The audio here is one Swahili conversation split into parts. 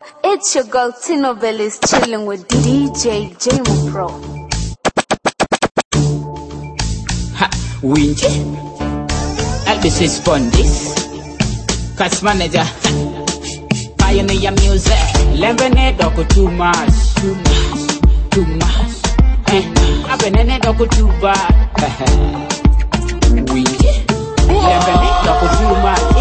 It's your girl Tino Bellis chilling with DJ Jamo Pro. Ha, Winji, Elvis is Spondis, Cast Manager, Pioneer Music, Lemonade Doko too much. I've been in it Doko too bad. Winji, Lemonade Doko too much.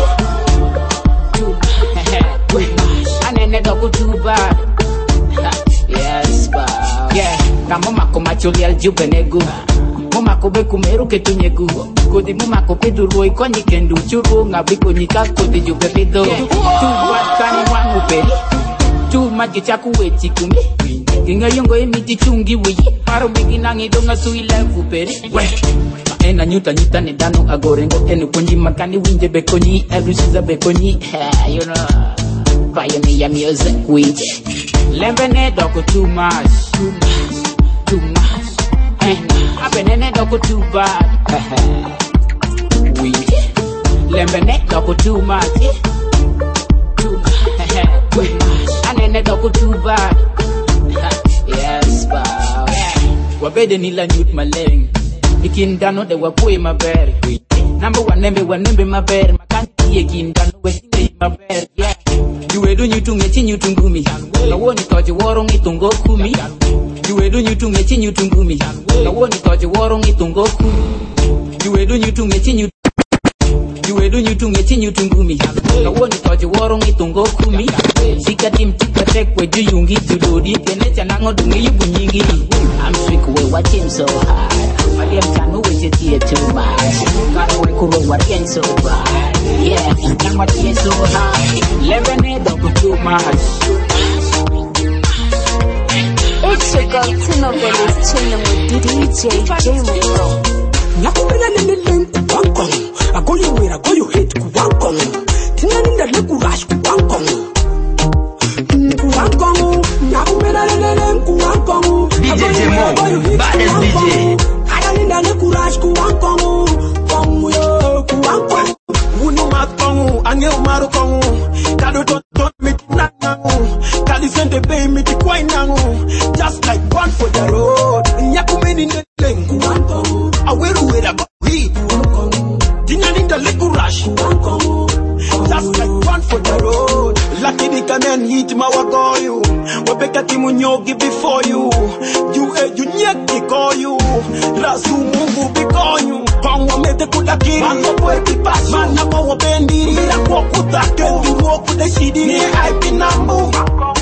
And then they go too bad. Yes, but yeah, Mama Comacholial Jubenegu. Mama Kobe Kumeru Ketunyegu. Kodi Mama Kopedu Roy Koni Kendu Churu, Nabiko Nika Kodi Jubedo. Too bad, Kani Wanguperi. Too much Chaku Wetikumi. Kinga Yungo Emiti Chungi Wii. Paro Biginangi Donga Sui Levu Peri. Ena nyuta ni dano agorengo enu konji makani winje bekoni elusiza bekoni. You know, Pioneer Music winje. Lemonade doko too much. Abenene doko too bad. Winje. Lemonade doko too much. Anene doko too bad. Yes, bow. Wabede nila nyut maleng. Ikindano de wapoe mabere. Number one nembe mabere. Makanti ye kindano wesine mabere. Yeah. Juwedu nyutunge chi nyutungumi. Nawoni toje woro ngitungo kumi. Juwedu nyutunge chi nyutungumi. Nawoni toje woro ngitungo kumi. Juwedu nyutunge chi nyutungumi. Nawoni toje woro ngitungo kumi. Sika tim tika tekwe juyungi tulodi. Kenecha nango dungi yubu nyingi. I'm sick we watching so hard. Mariam Chanu with it here too much. Karo we kuro watching so bad. Yeah, I'm watching so hard. Lemonade doko too much. It's your girl Tino Bellis chilling with DJ Jamo Pro. Nakumela leleleng kuwankong. Agoyo wera agoyo hate kuwankong. Tina ninda leku rush kuwankong. Kuwankong. Nakumela leleleng kuwankong. DJ Jamo, baddest DJ. Aya ninda leku rush kuwankong. Kongu yo kuwankong. Wunu makongu, anye umaru kongu. Kado don't me nangu. Kali sende pay me ti kwai nangu. Just like one for the road. Nyakumeni leleleng kuwankong. Aweru wera hit Tina ninda leku rush just like one for the road. Lucky can then hit mawagoyu. Wabeka timu nyogi before you. You nyeki call you. Rasu mungu bikonyu. Kongwa mete kudaki. Mano boy pipas. Mana mawa bendi. Mira kwa kutake. Nduro kude shidi. Ni hype nambu.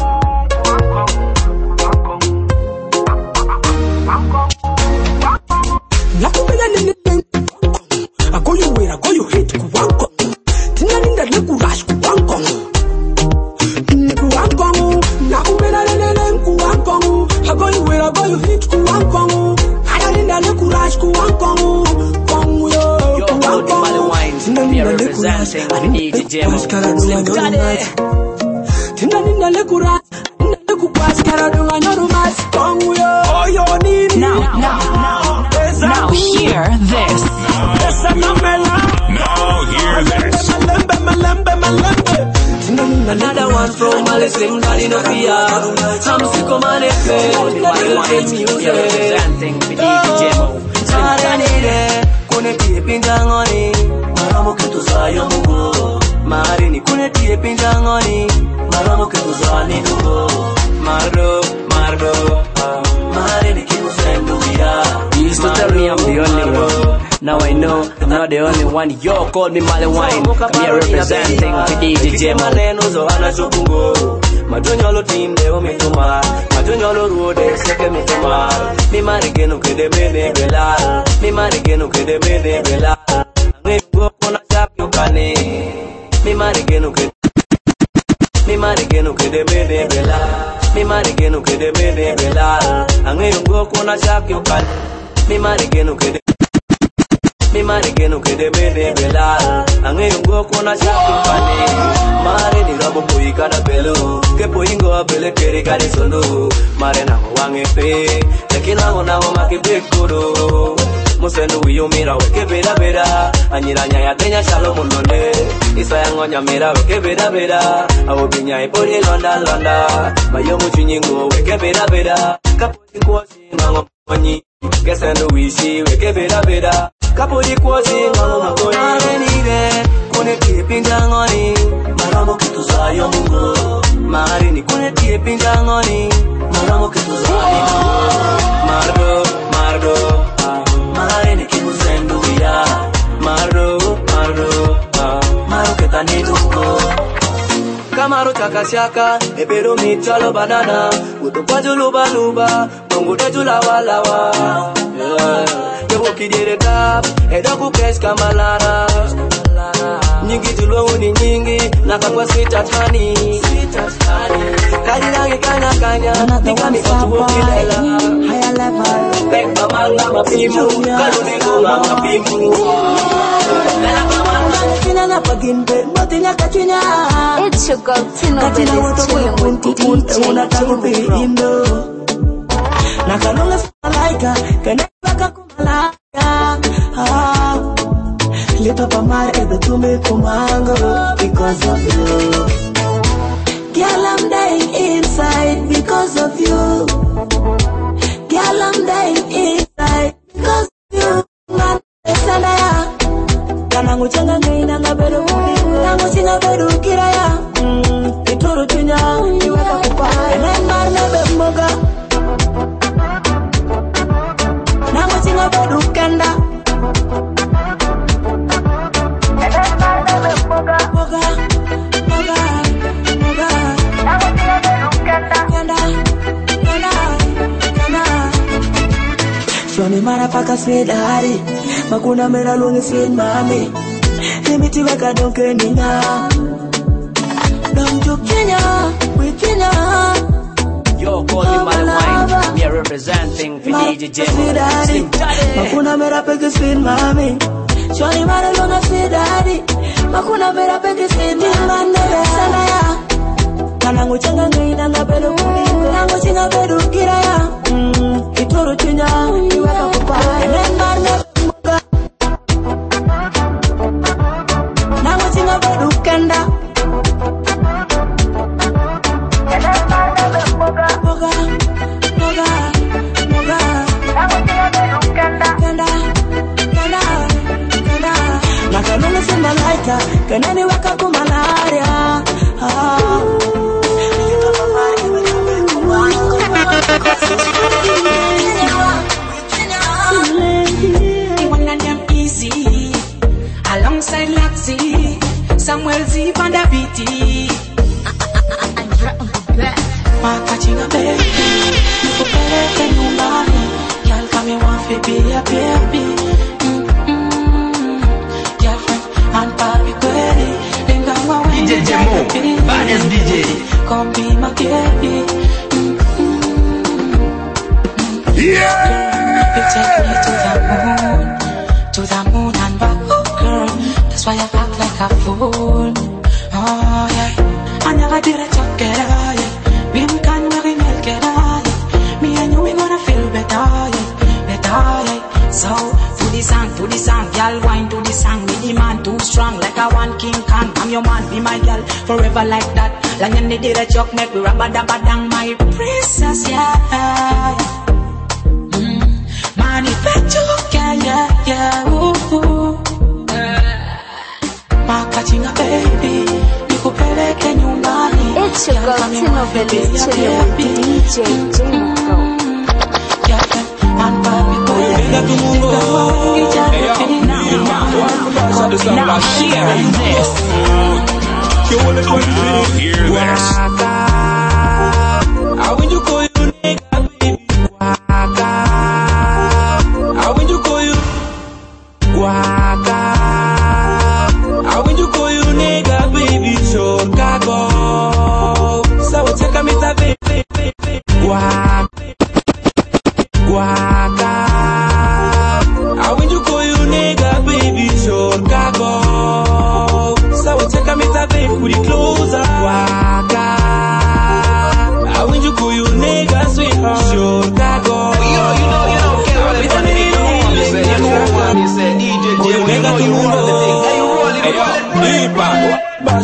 Nakumela leleleng agoyo wera agoyo hate kuwankong. Tina ninda leku rush kuwankong. Kuwankong. Nakumela leleleng kuwankong. Agoyo wera agoyo hate kuwankong. Aya ninda leku rush kuwankong. Kongu yo kuwankong. Tina ninda leku rush. DJ Jamo. Tina ninda leku rush. Leku kwash kara dunga nyorumas. Kongu yo. Oyo nini. Now hear this. Now hear this. Another one from Mali Slim Daddy no fear. I'm sick of my music. Representing DJ Jamo. Kune tie pingangoni. Maramo ketu sayo mungo. Marini kune tie pingangoni. Maramo ketu zani dungo. Mardo. Marini kimu sendu ya. You used to tell me I'm the only one. Now I know I'm not the only one. Yo, call me Mali Wine. I'm here representing DJ Jamo. Madunyolo team de omituma. Madunyolo road seke mituma. Mi marigeno kede mene belal. Mi marigeno kede mene belal. Ngego kona chap yukane. Mi marigeno kede mene belal. Mi marigeno kede mene belal. Ngego kona chap yukane. Mi marigeno kede mene belal. Ngego kona chap yukane. Mare ni rabo poi kada belo. Ke poi ngo bele kere kare sondo. Mare na wange pe. Lekina ngo na make bekoro. Musenu wiyumira weke bera bera. Anyiranya ya tenya shalo munone. Isa yangonya mera weke bera bera. Awobinya ipori londa londa. Mayo muchinyingo weke bera bera. Kapoti kuosi ngongonyi. Gesenu wishi weke bera bera. Kapoti kuosi ngongonyi. Arenire kune kipinja ngoni. Maramo kituzayo mungo. Marini kune kipinja ngoni. Maramo kituzayo mungo. Mardo Marini kimuzendu ya Mardo Maru ketani duko Kamaru chakashaka Ebero michalo banana Utupaju luba luba Mungu deju lawa lawa Yebo kidire tap Edoku kesh kamalara Nyingi tulungu ni nyingi Nakakwa sweet as honey Kani nangi kanya kanya Nikami kotu ukilela Higher level Bek mamanga mapimu Kaluningu mapimu It's your girl Tino Bellis chilling with DJ J-Mo. Nakalunga malaika Kanebaka kumalaya Lipa pamare ebe tume kumango Because of you Girl, I'm dying inside because of you. Girl, I'm dying inside because of you. Man, sanaya. Kanangu changa ngaina ngaberu kubi. Nangu chinga beru kiraya. Ituru tunya, iweka kupa. Enen marne bemboga. Nangu chinga beru kenda. Enen marne bemboga. Boga. Shwani mara paka sweet hari Makuna mera lungi sweet mami Limiti weka donke nina Don't you Kenya, we Kenya Yo, call me Malawine. We are representing for DJ J-Mo. Makuna mera peke sweet mami Shwani mara lungi sweet hari Makuna mera peke sweet mami Sanaya Kanangu changa ngaina ngaberu kubi Nangu chinga beru kiraya Ituru tunya Iweka kupa Enen marne mboga Nangu chinga beru kenda Enen marne mboga Mboga Nangu chinga beru kenda Nakalunga si malaika Kaneni weka kumalaria One of them easy alongside Laxi, Samuel Z and Daviti. Catching a baby, you better than you money. Y'all come here want to be a baby. Girlfriend and papi query. Then come away. DJ J-Mo, baddest DJ. Come be my baby. Yeah. You take me to the moon and back, oh girl. That's why I act like a fool. Oh yeah, I never did a talk it all. Yeah, we can very make it all. Yeah, me and you we gonna feel better, yeah, better. Yeah. So to the song, girl wine to the song. Me the man too strong, like a one King Kong. I'm your man, be my girl, forever like that. Like when they did a joke, make we rubber dabba dang, my princess, yeah. Yeah, ooh. Catching a baby, you could play can you money. It's your girl Tino Bellis chilling with DJ J-Mo. And baby Hear this. I when you call you nigga, baby. I when you call you Waka. I when you call you nigga, baby. Chicago. So take me to baby. Waka. I when you call you nigga, baby. Chicago. So take me to baby. With the closer. Waka.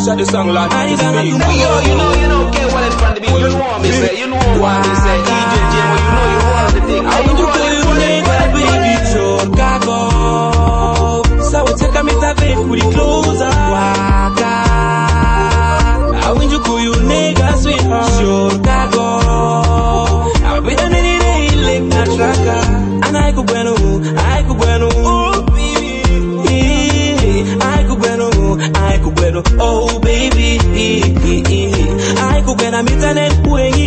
shot the song like You don't care what it's from the beat. You know what me say. You know what me say. DJ Jamo, you know you want the thing. I want you to nigga, baby, Chicago. So we take a meter, baby, put it closer. Waka. I want you to you nigga, sweetheart. Chicago. I'll be the nitty, like na traka. And I could bueno. Oh, baby. I could bueno. Oh, baby. I could bueno, meter net,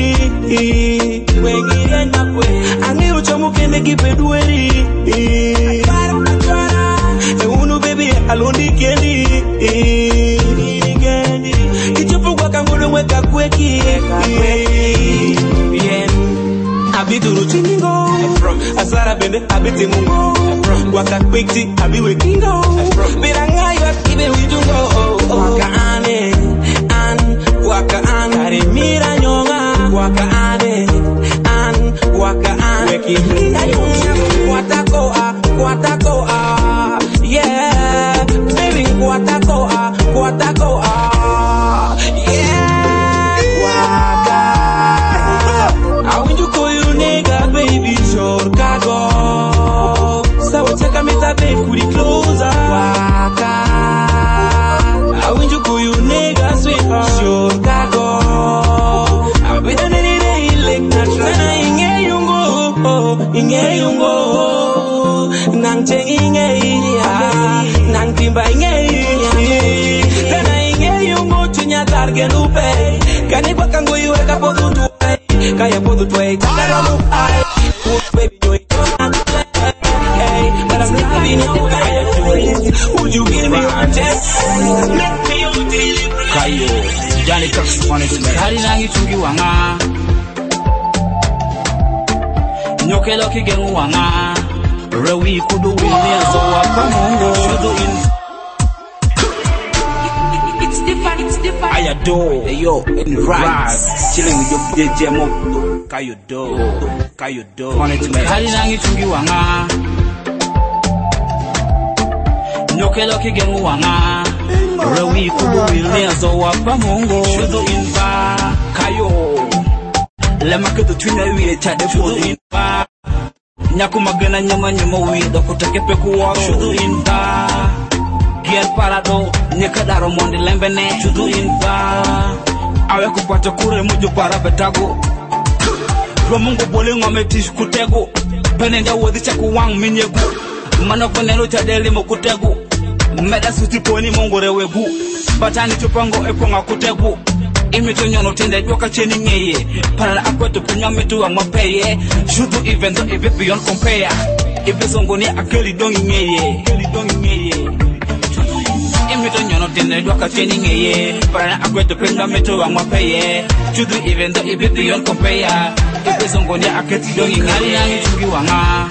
Angi uchomu kende kipedweri Unu baby alondi kendi Kichupu kwa kangudu weka kweki Abiduru chiningo Asara bende abiti mungo Waka kwekti abi wekingo Biranga yot ibe wijungo Waka ane Waka ane Kari mira nyonga Waka ane Waka an weki Kwatako yeah baby kwatako yeah Waka I want you call you nigga baby Chicago so we take a meter baby kuri closer Waka I want you call you nigga sweetheart Chicago I'll be the nitty like natural Inge yungo nang cheng inge nang timba inge tena inge yungo chunya targe lupe kani kwa kango iwe ka podu tu kaya podu tu takara lu ai baby you hey but I'm living in kaya would you give me your chest make me your delivery kayo Johnny Cox on it hari nangi chungi wanga Nyokelo kigengu wanga Rewi kudu wili so wapamungo Shudu in It's different Ayado Yo, in rise Chilling with your DJ Mo Kayodo Hali nangi chungi wanga Nyokelo kigengu wanga Rewi kudu wili so wapamungo Shudu in Kayo Lema kudu twina wiye chade fudu Nyaku magana nyama wida kutake peku wa Shudu inba Giel parado Nika daro mondi lembene Shudu inba Awe kupata kure muju para betago Romungu bole ngome tish kutego Penenja wadi chaku wang minyegu Mana konelo chadeli mo kutegu Meda suti poni mongo rewegu Batani chupango eponga kutegu Imito nyono tende doka cheni ngeye Para akwetu punya metu wa mapeye Shudu even though if it beyond compare Ibe songo ni akeli dongi ngeye Imito nyono tende doka cheni ngeye Para akwetu punya metu wa mapeye Shudu even though if it beyond compare Ibe songo ni akeli dongi ngeye Nangi chungi wanga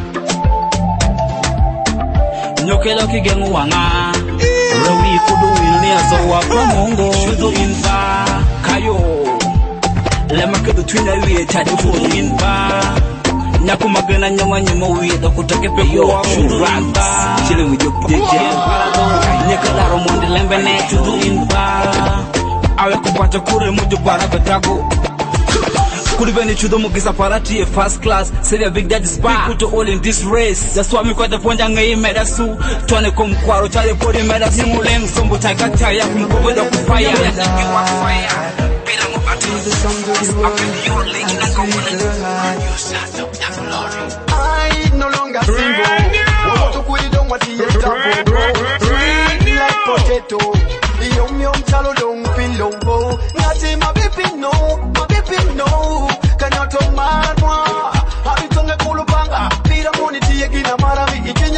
Nyokelo kigengu wanga Rewi kudu wilni azo wapamungo Shudu inba Kayo Lema kudu twina wiye chadi fudu inba Nyaku magana nyama wiye kutake peku wa Shudu inba Chilling with your DJ Nika daro mondi lembene Shudu inba Awe kupata kure muju para betago Kulibeni chudo mugisa parati first class Say the big daddy spy Put all in this race That's why me kwa the ponja ngayi medasu Tuane kumkwaro chale podi medasu Simuleng sombo taika chaya kumkoboda kufaya Niki wa fire Pila mo ati Up in your league Nanga wana You start up that glory I no longer single Wato kuidong wati ye tapo Sweet like potato Yum chalo dong pillow Ngati mabipi no Kanyato marwa Habitonge kulupanga Pira moni tiye gina marami ikinya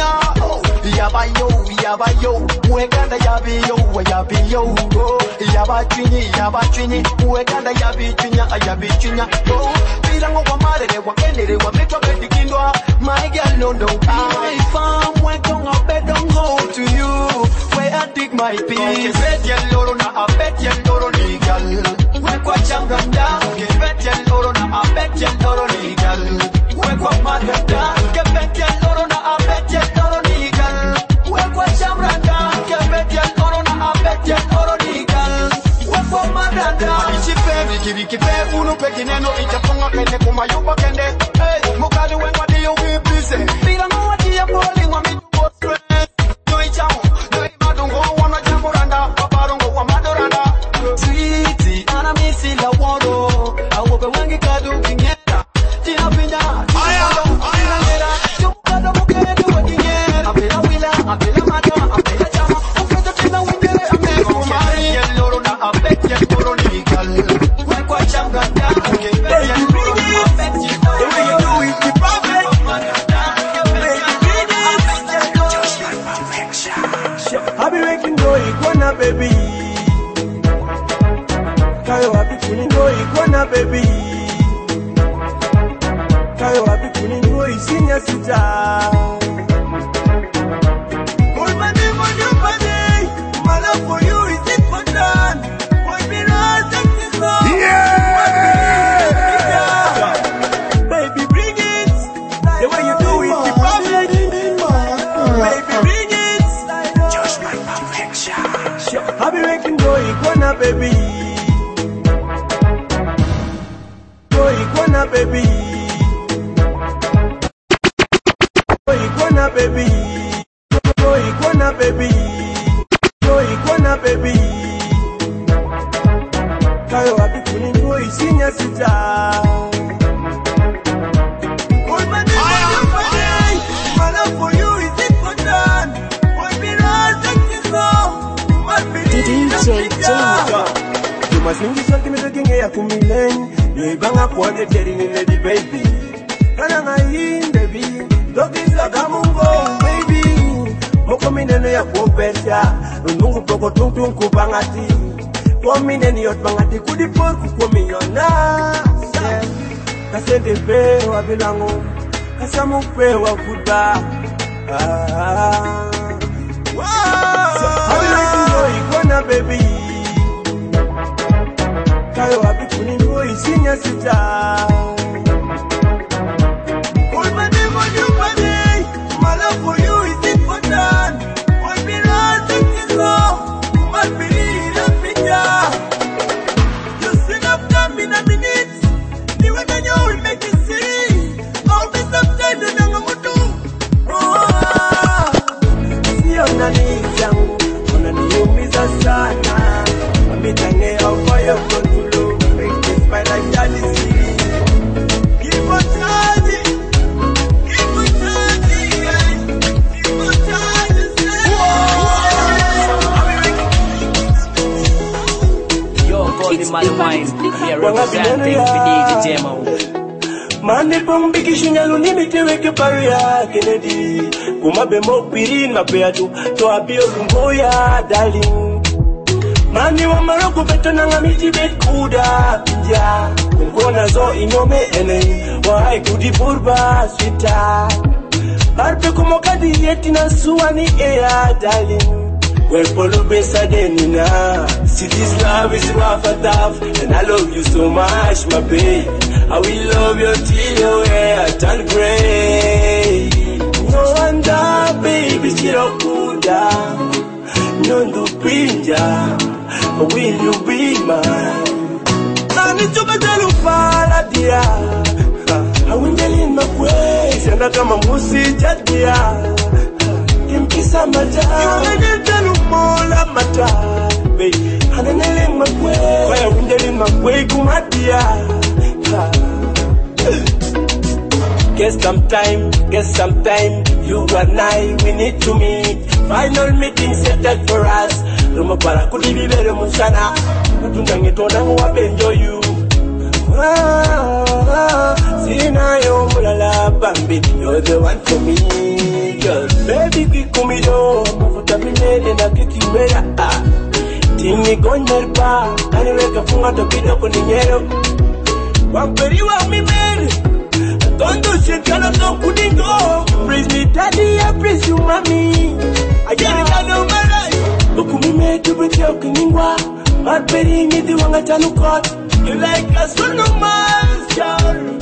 Yabayo Ueganda yabiyo Yabachini Ueganda yabichinya Pira ngo kwa marere wakenere Wamitwa bedikindwa My girl no I farm wekong a bed don't go to you Where I dig my peace Bet yellow na a bet yellow legal Wekwa chambranda Bet yellow na a bet yellow legal Wekwa marganda Bet yellow na a bet yellow legal Wekwa chambranda Bet yellow na a bet yellow legal Unu pekineno ichafunga kende kumayupa kende. Hey, mukali wenwa diyo wipise. Bila mwa diya poli wa mitu stress. No ichamu, no ibadungo wana jamuranda. Paparungo wa madoranda. Sweetie, ana misi la woro. Awope wangi kadu kinyera. Tina pinda, tina nera. Chukada mukele duwa kinyera. Apela wila, apela mata, apela chama. Ufeto tina wingere ame kumari. Yeloro na apet yeloro ni gal. Wekwa changa da. Yeloro na apet yeloro. The way you do it, the perfect. I be making no iguana baby. Kayo I be feeling no iguana baby. Kayo I be feeling no isinya sita. All my name on your body. My love for you is important. Boy, me not take this love. Baby, bring it. The way you do it, the perfect. Baby, bring it. Just my perfection. I be making no iguana baby. No iguana baby. No iguana baby. No iguana baby. No iguana baby. Kayo I be feeling no isinya sita. All my name on your body. My love for you is important. Boy, me not take this love. My feeling is DJ you must think this something making a kumileni. You bang up what they're telling in the baby. And I'm in baby. Dog is a gamungo baby. Mokomine ya kuopesha. Nungu poko tung kupangati. Komine yot bangati kudi porku komiona. Kasende pe wa bilango. Kasamu pe wa fuda. Wow. I be like no iguana baby. Kayo I be feeling no isinya sita. All my name on your body. My love for you is important. Boy, me not take this love. My feeling is picture. You sing up time in a minute. The way that you will make it see. I'll be sometimes in a mutu. See on the knees, young. On the knees, sana. Amitane au fire control. Make this my life jealousy. Give us charge. Give us charge. Give us charge. Yo, Golden Malumain, here representing for DJ Jemo. Mane pong bikishinya lunimite weke paria Kennedy. Kumabe mokpiri na peatu to abio lumboya darling. Mani wa maroko beto nanga miti bet kuda pinja. Kungona zo inyome ene wa hai kudi purba sweetheart. Barbe kumokadi yeti na suwani ea darling. Well, polo besa denina. See this love is rough and tough, and I love you so much, my babe. I will love you till your hair turn gray. No wonder, baby, chirokunda. Nyondo pinja, will you be mine? Nani chubetelu pala dia. I will tell in my way. Senda kama musi jadia. Kimkisa mata. You will tell mola mata. Baby, hanenele makwe. Waya windeli makwe kumatia. Guess sometime, you and I, we need to meet. Final meeting set for us. Rumo para kudibibere mushana. Matundange tonangu wabenjo you. Sina yo mulala bambi. You're the one for me, girl. Baby kikumido, mafuta minene na kikimera. Timi gonyerba, kaniweka funga tokido kuninyero. Wamperi wa mimere. Don't shit, cannot go kudingo. Praise me, daddy, I praise you, mommy. I get it, I know my life. Ukumi me to be joking in wa. I'm betting it, the one I tell you caught. You like a son of my child.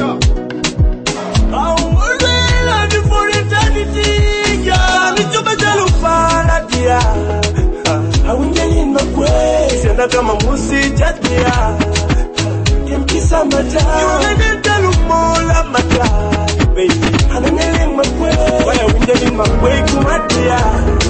I will love you for eternity. Yeah, I'm to be tell you, I will tell you in my way. Send a come and see Jadia. la mata. You can tell la mata, baby. I'm in my way. Why are we in my way to my dear?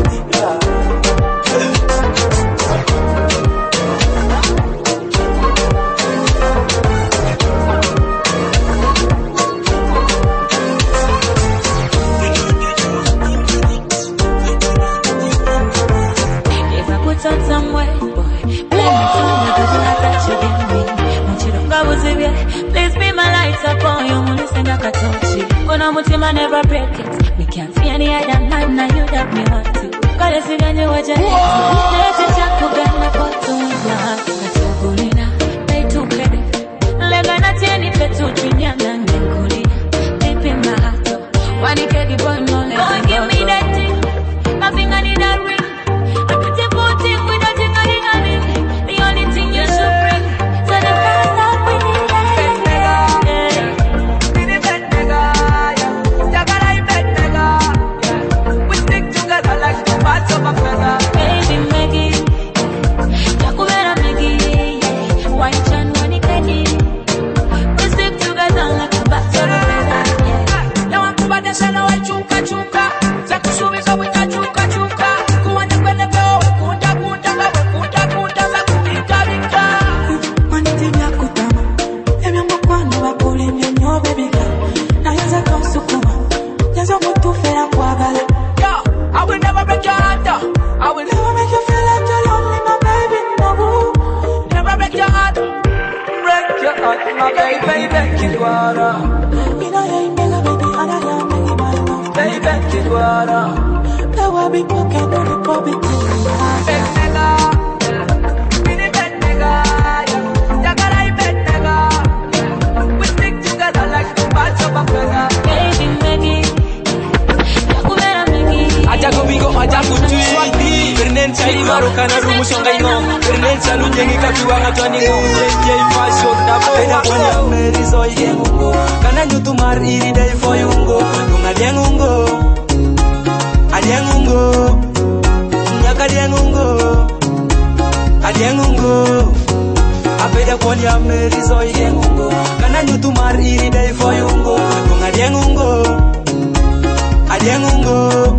If I put on some weight, boy, blame me too, because I touch you in me. Want you to go with it, please be my lights up on you, listen, I can touch you. When I'm with him, I never break it. We can't see any other man, now you that me want to. Call us again, you watch it. Let it jack, who got my photo in your heart. That's your bulina, they too credit. Legana tieni, they too trinia, and then culina. Deep in my heart, when you get the boy, no, let me give me that thing. Nothing I need that ring. I put your foot in without you knowing on it. The only thing you should bring. So the first time we need that. Baby Maggie, Jakubera Maggie, wine chan money candy. We stick together like a battle of feather. Now I'm about to say no I chuka chuka. Zakushubi so we can chuka chuka. Kuanda kwele go, kunda kunda zakubika bika. Money ya kutama, emi mkwano wa pole nyo baby girl. Na yaza kosukuma, yaza mutu fera kwa gale. I will never break your heart. I will Never make you feel like you're lonely, my baby. No, never break your heart. Break your heart, my baby, Kidwara. you know you ain't mega baby, and I am making my love. Baby, Kidwara. Now I be broken on the public. We stick together like two parts of a feather. Baby Maggie, Jakubera Maggie. Aja gobigo aja kutui Bernen chari maru kana rumu songaino Bernen chalu jengi katua ngatwani ngumjenje fashion na boya Pona merizo yengungo Kana nyutu mar iri dai foyungo Nunga diengungo Adiengungo Nyaka diengungo Adiengungo Apeda ponya merizo yengungo Kana nyutu mar iri dai foyungo Nunga diengungo Adiengungo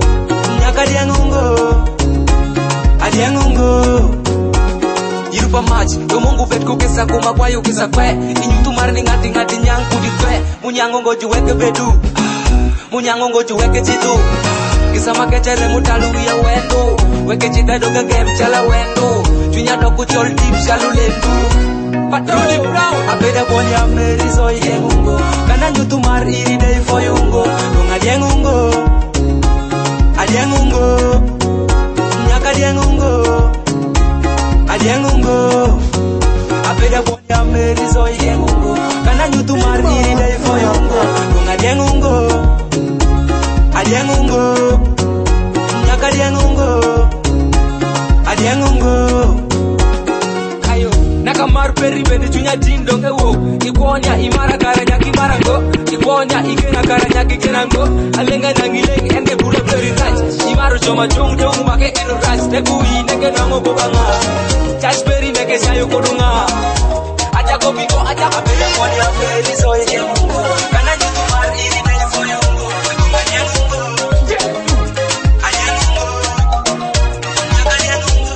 Adiengungo Yirupa match Domongu vet kukesa kuma kwa yukisa kwe Inyutu marni ngati nyang kudi kwe Munyangongo juweke bedu Munyangongo juweke chitu Kisama kechere mutalu ya wendo Weke chita doga game chala wendo Chunya doku chol deep shalu lendu Patroli brown Apeda bonya merizo yengungo Kana nyutu mar iri day foyungo Nung adiengungo Adiengungo Nyaka adiengungo Adiengungo Apeda bonya merizo yengungo Kana nyutu mar iri day foyungo Nung adiengungo Adiengungo Nyaka adiengungo Adiengungo Ayo Nakamar peri bende chunya tindo ngewo Ikonya imara karanya kimarango Ikonya ikena karanya kikenango Alenga nangileng enge bule peri raj Imaru choma chung chung make enu raj Nekui nege nango bobanga Chash peri nege sayo kodunga Aja kopiko aja kapele konya peri soye yemungo Kana nyutu mar iri na yufoyungo Kunga nyangungo Anyangungo Nyaka nyangungo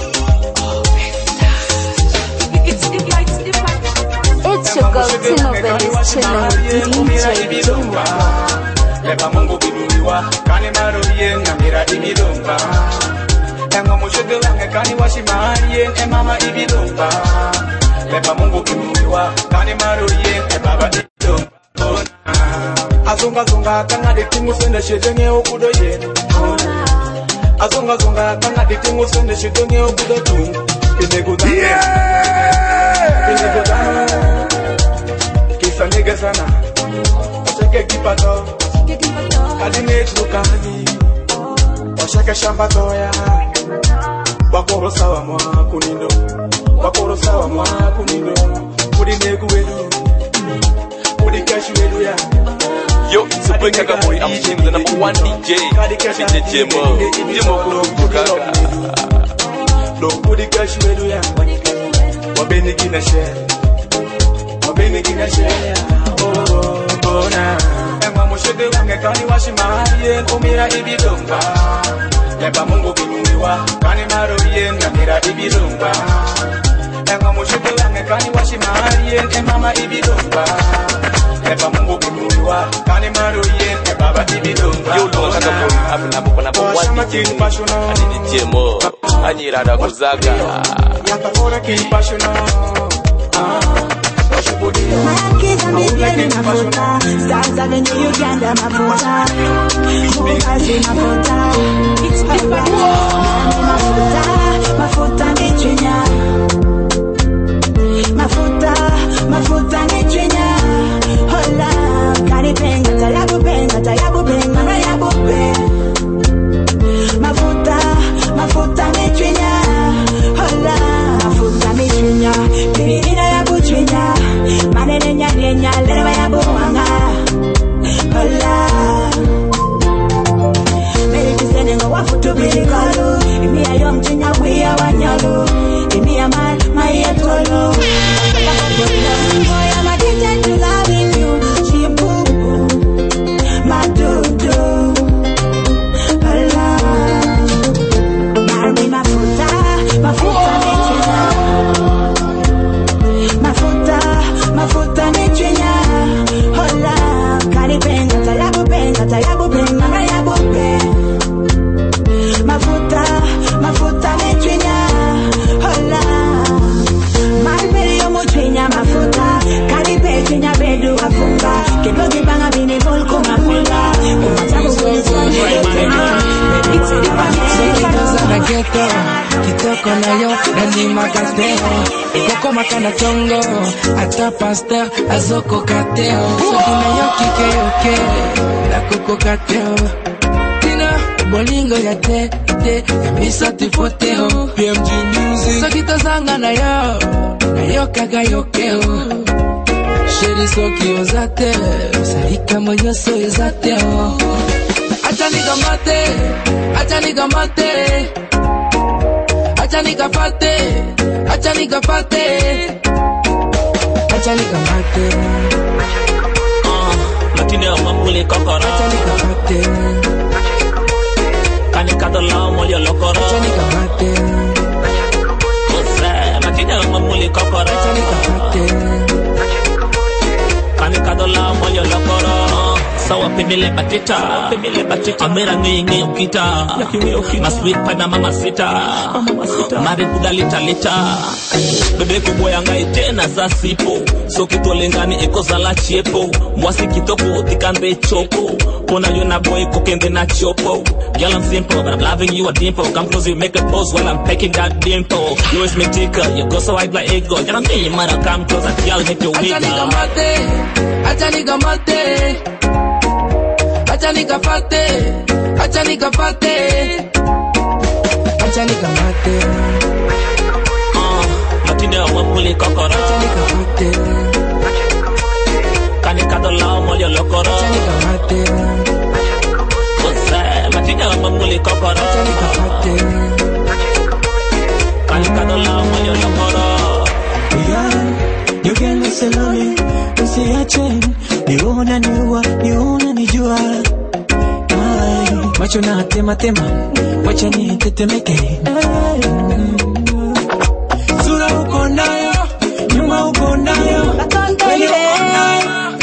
It's your girl Tino Belly's chilling with DJ Jumbo. Leba Mungu biduliwa kani maruye ngamira ibidumba Engo mushudu wange kani washimarie mama ibidumba Leba Mungu biduliwa kani maruye baba ibidumba Azunga zunga kanga ditingu sende shedenge okudo ye Azunga zunga kanga ditingu sende shedenge okudo tu Inegudana Inegudana Kisa nige sana Ocheke kipato Kadine tukani Ocheke shamba toya Wakoro sawa mwa kunindo Wakoro sawa mwa kunindo Kudine kuwedu Kudikashu wedu ya Yo, so bring a boy, I'm changing the number one DJ DJ Jimbo Kukaga No kudikashu wedu ya Wabeni kina share beni kinashare oh na emwa mushede wange kani washimaye kumira ibidonga Yeba Mungu kinuiwa kani maroye ngamira ibidonga Emwa mushede wange kani washimaye mama ibidonga Yeba Mungu kinuiwa kani maroye baba ibidonga Yo lo kaka boy abuna bukona bwandi ani DJ-Mo anyirada kuzaga Yakakora kipassional Makiza mitiani mafuta Stars Avenue Uganda mafuta Mbukazi mafuta It's different Mafuta ni chwinya Mafuta ni chwinya Hola Karipenga tayabu penga Rayabu pe Mafuta ni chwinya Hola Mafuta ni chwinya Pirina yabu chwinya Manene nyanya Lere yabu wanga Hola Meri kisene nga wafutu birikalu Imi ya yom chwinya Wia wanyalu Imi ya man Maya tolo Boy I'm addicted to loving you Chimbu Madudu Hola Marmi mafuta Mafuta ni chwinya Hola Karipenga tayabu penga Rayabu pe Mafuta ni chwinya Hola Marmi yomu chwinya mafuta Karipe chwinya bedu wafunga Kidogi banga bini volko mafunga Kumatabu kwenye Ghetto, kitoko na yo, nani magateo Ikoko makana chongo, ata pasteur, azoko kateo Soki na yo kike yoke, la koko kateo Tina, bolingo ya te, ya misa tifoteo PMG Music Soki tozanga na yo kaga yokeo Sheri soki ozate, salika moyo so ezateo Acha nikamate Acha nikamate Matine mamuli kokoro Acha nikamate Kanikado lao molyo lokoro Acha nikamate Matine mamuli kokoro Acha nikamate Kanikado lao molyo lokoro Sawa pimile batita Amira ngingi ukita Masweet pana mama sita Mari kuda lita Bebe kuboya ngai tena za sipo So kitolengani eko za la chiepo Mwasi kitoko tikambe chopo Pona yuna boy kokende na chopo Girl I'm simple but I'm loving you a dimple Come close you make a pose while I'm pecking that dimple You is me ticker, you go so white like ego You don't need mother come close and girl make you wiggle Acha nikamate Matine mamuli kokoro Acha nikamate Kanikado lao molyo lokoro Acha nikamate Matine mamuli kokoro Acha nikamate Kanikado lao molyo lokoro You can listen to me Usiache Niona nijua Macho na tema Wacha ni tetemeke Sura uko nayo Nyuma uko nayo Kweli uko nayo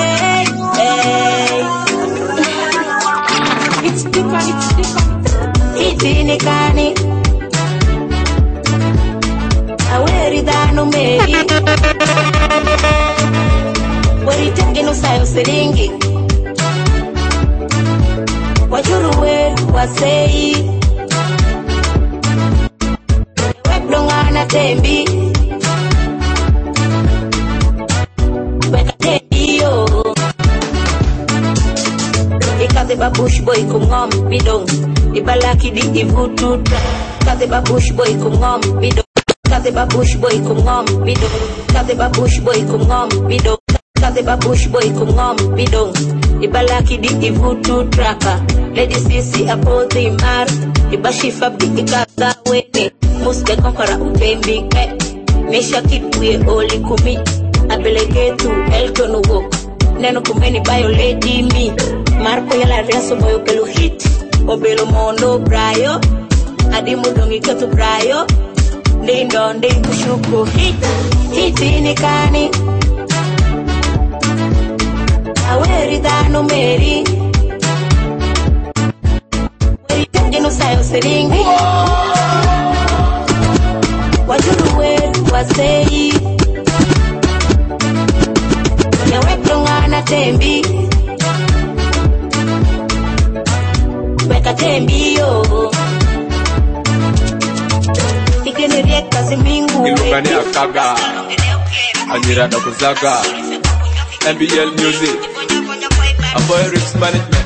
It's different Hiti nikani Aweri dano meri Wari tengi nusayo siringi Wajuruwe wasei Webdongana tembi Weka tembi yo Ikaze babush boy kumngom bidong Ibalaki di ivutu Kaze babush boy kumngom bidong Kaze babush boy kumngom bidong Kaze babush boy kumngom bidong Kaze babush boy kumngom bidong Ibalaki di ivutu traka Lady Sisi apoti mar Ibashifa bikikaza wene Muske kokora utembi ke Mesha kipuye oli kumi Abelegetu, Elton Wok. Neno kumeni bayo lady me. Marco yala reso boyo pelu hit. Obelo mondo brayo. Adimu dongi katu brayo. Ndindo ndi kushuku hit. Hiti ni kani. Aweri dano meri. Weri jeno sayo seringi. Wajuru weru waseyi. Nyawepronga tembi. Weka tembi yo. Ikene rieka zimingu. Ilungani akaga. Anyira na kuzaga. MBL Music. Aboy Risk Management.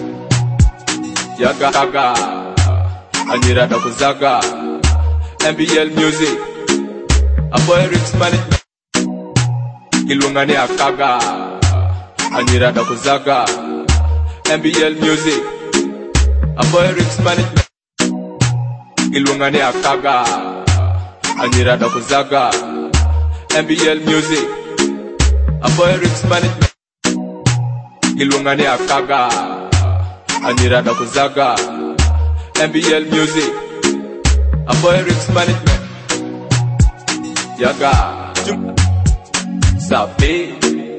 Yaga kaga. Anyira na kuzaga. MBL Music. Aboy Risk Management. Ilungani akaga. Anyira na kuzaga. MBL Music. Aboy Risk Management. Ilungani akaga. Anyira na kuzaga. MBL Music. Aboy Risk Management. Ilungani akaga. Anyira na kuzaga. MBL Music. Aboy Risk Management. Yaga. Sabe.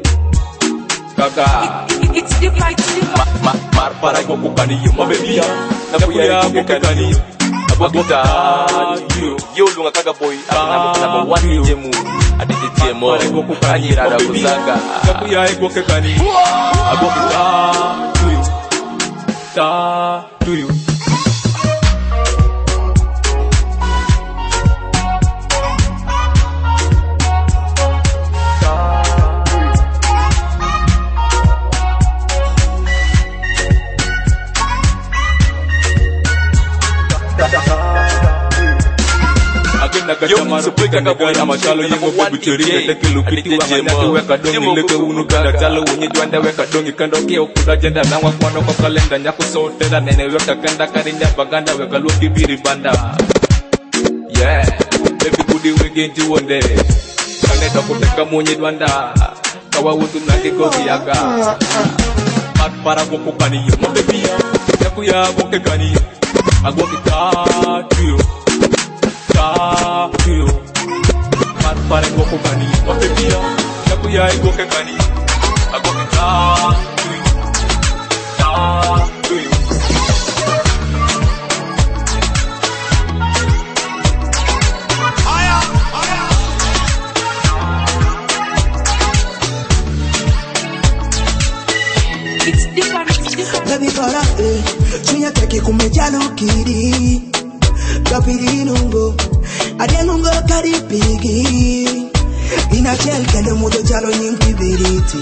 Kaga. It's different. Mar para kukani yo mabebia. Nakuya kukani yo. Abogita yo lunga kaga boy. Aba wani jemu. Aditi jemu. Anyira na kuzaga. Nakuya kukani. Abogita yo. Ta to you. Yo, supika na boy ama chalo yingo babu chiri Deke lukiti wa manati weka dongi leke unuganda chalo unye juanda weka dongi kando kia ukuda jenda na wakwano kwa kalenda Nyaku sotera nene weka kenda karinja baganda weka luki biri banda Yeah, baby budi wegenji wonde Kaneta kuteka mwenye juanda Kawa utu naki kogi yaga Mat para kukukani yo mabebi Yaku ya woke kani yo Agwoki tatu yo Mat para goku kani Mapepia Yaku ya goke kani Agoke tatu yo It's different. Baby para Chunya teki kumejalo kiri Kapiri nungo Ade nungo karipigi Inachel kende mudo jalo nyingi biriti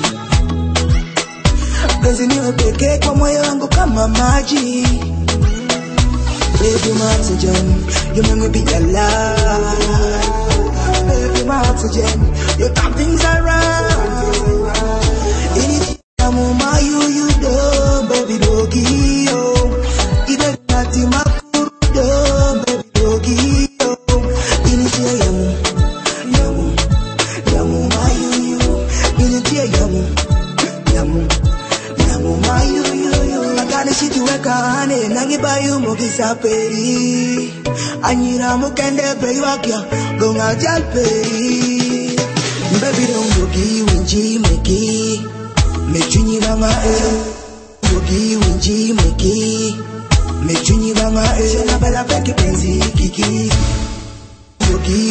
Penzi niwe peke kwa moyo wangu kama maji Baby my oxygen You make me be alive Baby my oxygen You turn things around Anything I'm on my you do Baby doggy yo Ibe kati makuru do Baby doggy yo Initia yamu Yamu Yamu mayu you Initia yamu Yamu Yamu mayu you Agane shiti weka ane Nangi bayu mokisa peri Anyira mukende peri wakya Gonga jal peri Baby don't doggy winji meki Mechunyi banga Yogi winji meki Mechunyi banga Shena bala peki penzi kiki Yogi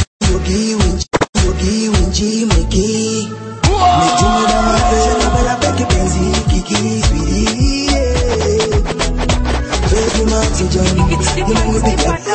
winji meki Mechunyi banga Shena bala peki penzi kiki Sweetie Baby my oxygen You make me be like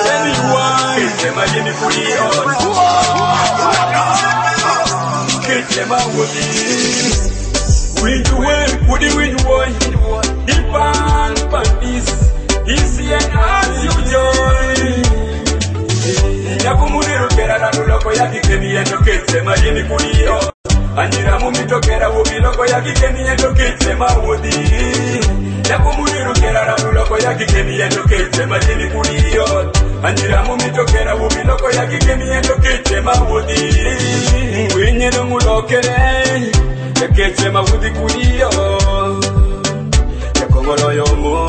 Windu kudi windu boy, Ipan Pandis, easy and as you join. Yakumuriru kera na nuloko ya kikeni endo kitsema yini kuliyo. Anjira mumitokera wubiloko ya kikeni endo kitsema wudi. Yakumuriru kera na muloko ya kikemi yendo kete majini kuliyo. Anjira mumito kera mumiloko ya kikemi yendo kete mawudi. Winye no mulokere, kete mawudi kuliyo. Yakongolo yomo.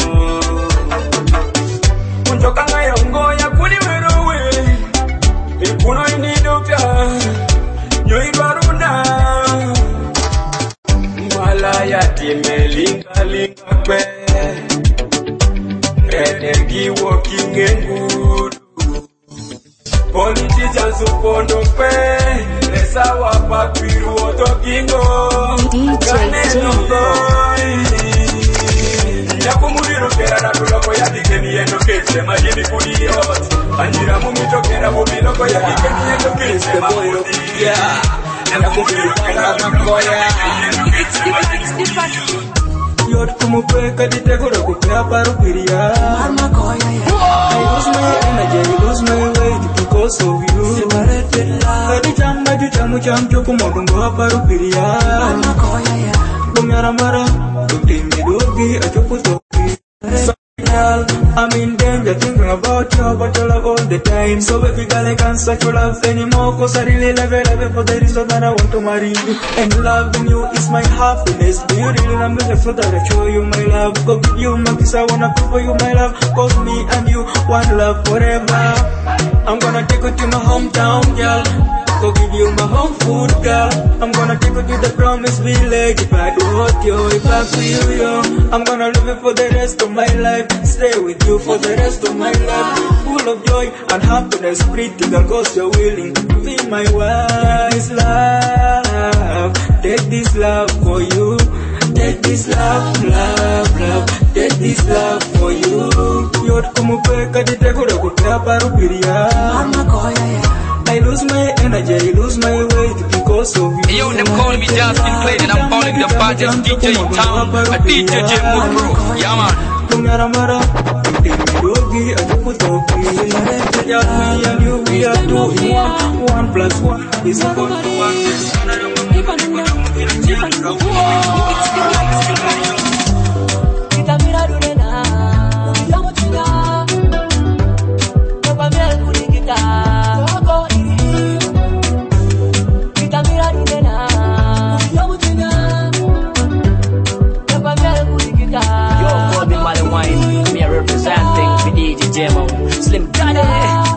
Unjoka nga yongo ya kuli werowe. Ikuno ini dokta, nyoi baruna. Malaya timelinga linga kwe. Energy working in good. Politicians upondo kwe. Lesa wapa kwiru otokingo. Kaneno goi. Yakumuriru kera na tuloko ya dikeni yendo kete majini kuliyot. Anjira mumito kera mumiloko ya dikeni yendo kete mawudi. Yakumuriru kera na tuloko ya dikeni yendo kete. Yot kumupeka ditegura kupea parupiria. I lose my energy, I lose my weight because of you. Kadi chamba juchamu chamcho kumogungo wa parupiria. Bunyaramara, kutimbi dogi, achuputoki. I'm in danger thinking about you, but your love all the time. So baby girl, I can't search your love anymore, cause I really love you for the reason that I want to marry you. And loving you is my happiness. Do you really love me? So that I show you my love. Go give you my kiss, I wanna prove for you my love. Cause me and you, one love forever. I'm gonna take you to my hometown, girl. Go give you my home food, girl. I'm gonna take you to the promised village. If I do hurt you, if I feel you, I'm gonna love you for the rest of my life. Stay with you for the rest of my life. Full of joy and happiness, pretty girl, cause you're willing to be my wife. This love, take this love for you. Take this love, love, love. Take this love for you. Yot kumupeka ditegura kupea parupiria. I lose my energy, I lose my weight because of you. Hey yo, them calling me Justin Clayton and I'm calling the baddest DJ in town, a DJ J-Mo Pro. Yeah man. Bunyaramara, dogi, achuputoki. Me and you, we are two in one. 1 plus 1 is equal to 1. Representing for DJ J-Mo, Slim Daddy.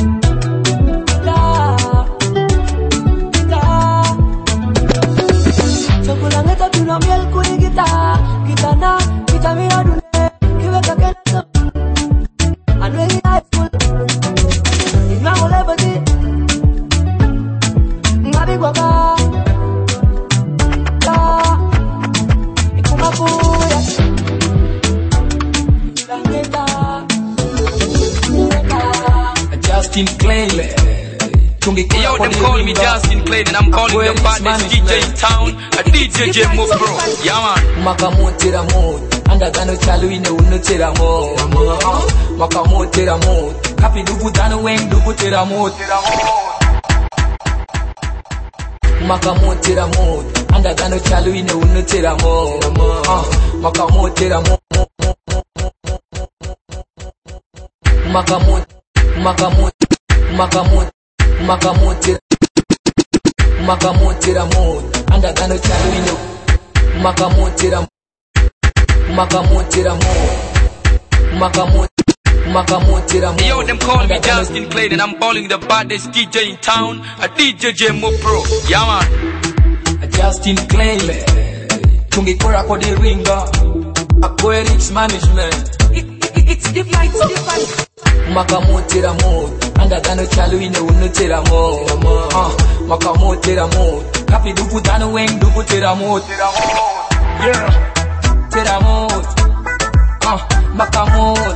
Justin Clayton. Hey yo, them calling me Justin Clayton and I'm calling the baddest DJ in town, a DJ J-Mo Pro. Yeah man. Makamotera mood, andagano chalu ine unotera mood. Makamotera mood, kapi dubu dano weng dubu tera mood. Makamotera mood, andagano chalu ine unotera mood. Makamotera mood. Makamotera mood, andagano chalu ine. Makamotera mood. Hey yo, them calling me Justin Clayton and I'm calling the baddest DJ in town, a DJ J-Mo Pro. Yeah man. Justin Clayton, tungikora kwa the ringer, Aquarius management. It's different. Makamotera mood, andagano chalu ine unotera mood. Makamotera mood, kapi dubu dano weng dubu tera mood. Yeah, tera mood. Makamot.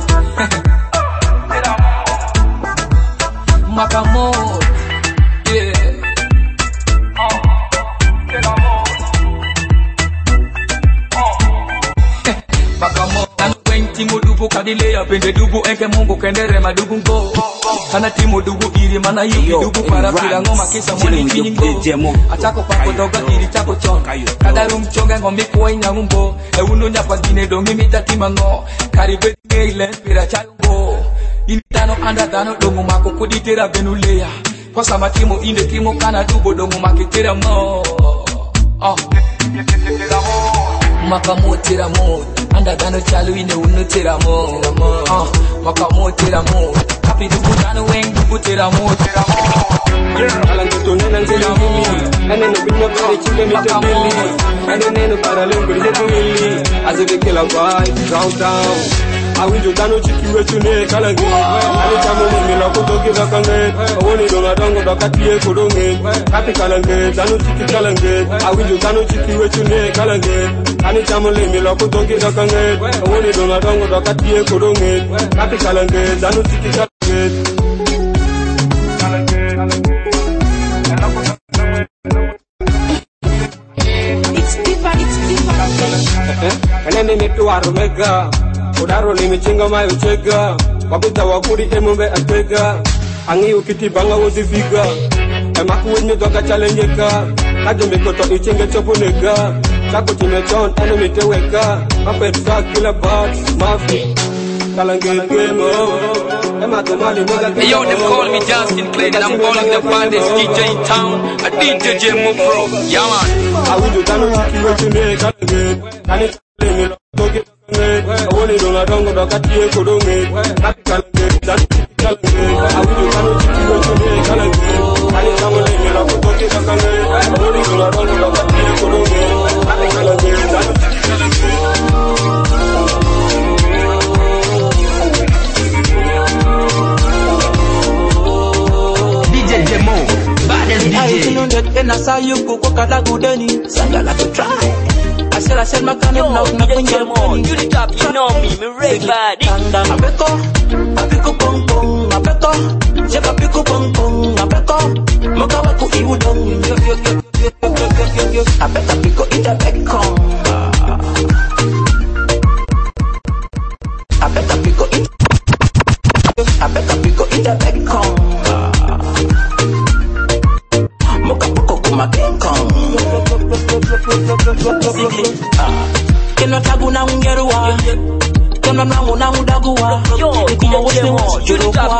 Makamot. Yeah. Makamot. Timu dubu kadile ya pende dubu enke mungu kendere madubu ngo. Kana timu dubu iri mana yiki dubu para pira ngoma kisa mwani kinyingo. Atako pako doga iri chako chon. Kada Ada rum chonga ngomi ko ina ngumbo. E uno nya pas dine dongi mita timango. Karibe ile pira chango. Initano anda dano dongo mako kuditera benuleya. Kwa sama timo inde timo kana dubo dongo makitera mo. Makamo tera mo. Anda dano chalu ine uno tera mo. Makamo tera mo. Kapi dubu dano weng dubu tera mo. Alang tutunan ang silami. Ano na pinapari chile mitabili. Ano neno para lembur zedumili. Azo de kila vibe downtown. Awinjo dano chiki wechune kalange. Ani chamu mila kutoki dakange. Awoni donga dongo dakatie kodonge. Kapi kalange dano chiki kalange. Awinjo dano chiki wechune kalange. Ani chamu mila kutoki dakange. Awoni donga dongo dakatie kodonge. Kapi kalange dano chiki kalange. Kanene netu arumega. Udaro limichinga mayo chega. Wabita wakuri emumbe atega. Angi ukiti banga woziviga. Emaku wenye doka challenge ka. Kajombe koto ichinge chopunega. Chako chimechon enemy teweka. Mapet sa kila box mafi. Hey yo, them call me Justin Clayton, and I'm calling the baddest DJ in town, a DJ Jemo Pro. Yeah man. I will do dano chiki wechune kalange. Kani chale toki kalange. Awoni donga dongo dakatie kodonge. Kati kalange dano chiki kalange. I will do dano chiki wechune kalange. Kani chale toki kalange. Awoni donga dongo dakatie kodonge. Kati kalange dano chiki kalange. Jemo, baddest DJ. I know that when I saw you go kada gudeni, sangala to try. I said my kind of knock when you're more. You the top, you know me red body. Apeko pong pong, apeko, jeba peko pong pong, apeko, mokawa ku iudong, yo, apeka peko ita pekong, apeka peko ita pekong. Kena tagu na ungerua, kena nangu na udagua. Ikuma wosne was jurukwa.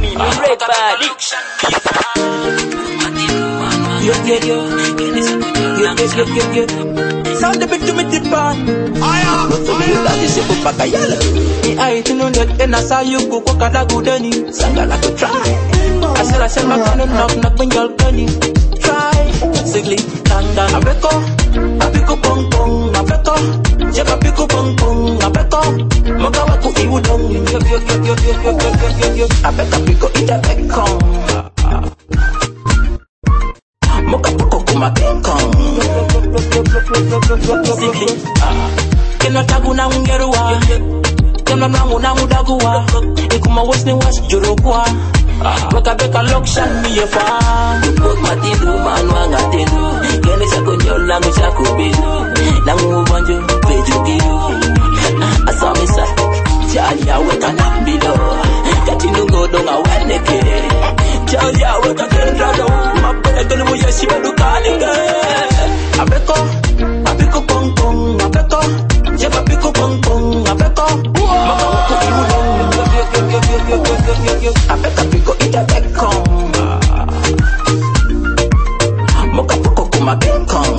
Yo. Sound the bit to me tipan. Not to me that is a papayala. I know that when I saw you go kada gudeni, sangala to try. I said my kind of knock when you're gunning. Sigli, tanda, apeko pong pong, apeko, jeba peko pong pong, apeko, mokawa ku iudong, yo, apeka peko ita pekong, moka poko kuma pekong, sigli, kena tagu na ungerua, kena nangu na udagua, ikuma wosne was jurukwa. Wakabeka lokshan miye fa Kuk matidu manuanga tidu Gene sakunyo langu shakubidu Nangu banjo peju gidu Asami sa Chaya weka nambido Katinu godonga weneke Chaya weka kendrado Mapene genu muya shiba dukaninga Apeko pong pong Apeko Jeba piko pong pong Apeko Maka waku iudong Apeka piko ita pekong Moka poko kuma pekong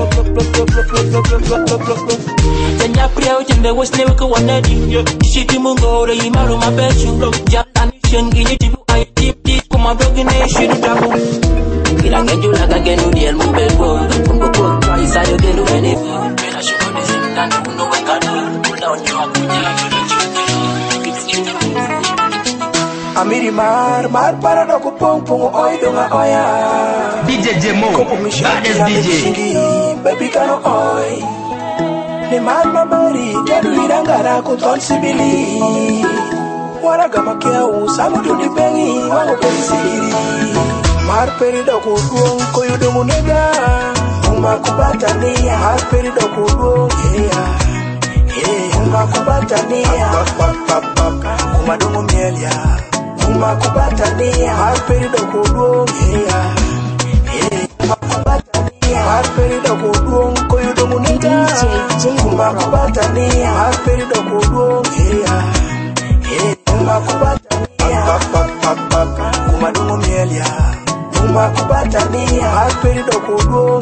Tanya priya ujende wasne waka wanedi Shiti mungore imaru mabechu Jatanishan gini tibu ayi tip kuma dogine shiru tabu Kirange jula kagenu diel mubebo Kumbuko kwa isayo genu menebu Pena shumo dizimdani uno wekadu Una onyo akunya Amiri mar para no kupong pong oy donga oya. DJ Jemo, baddest DJ. Baby kano oy. Ni mar mabari kadu irangara kuton sibili. Waraga makia usamu duni bengi wango perisiri. Mar perido kuduong koyudo munega. Uma kubatania mar perido kuduong Uma kubatania Uma dungu mielia Uma kubatania Harperido kuduong Uma kubatania Harperido kuduong Koyudo Umakubatania Asperido kudu Umakubatania Kumadumu mielia Umakubatania Asperido kudu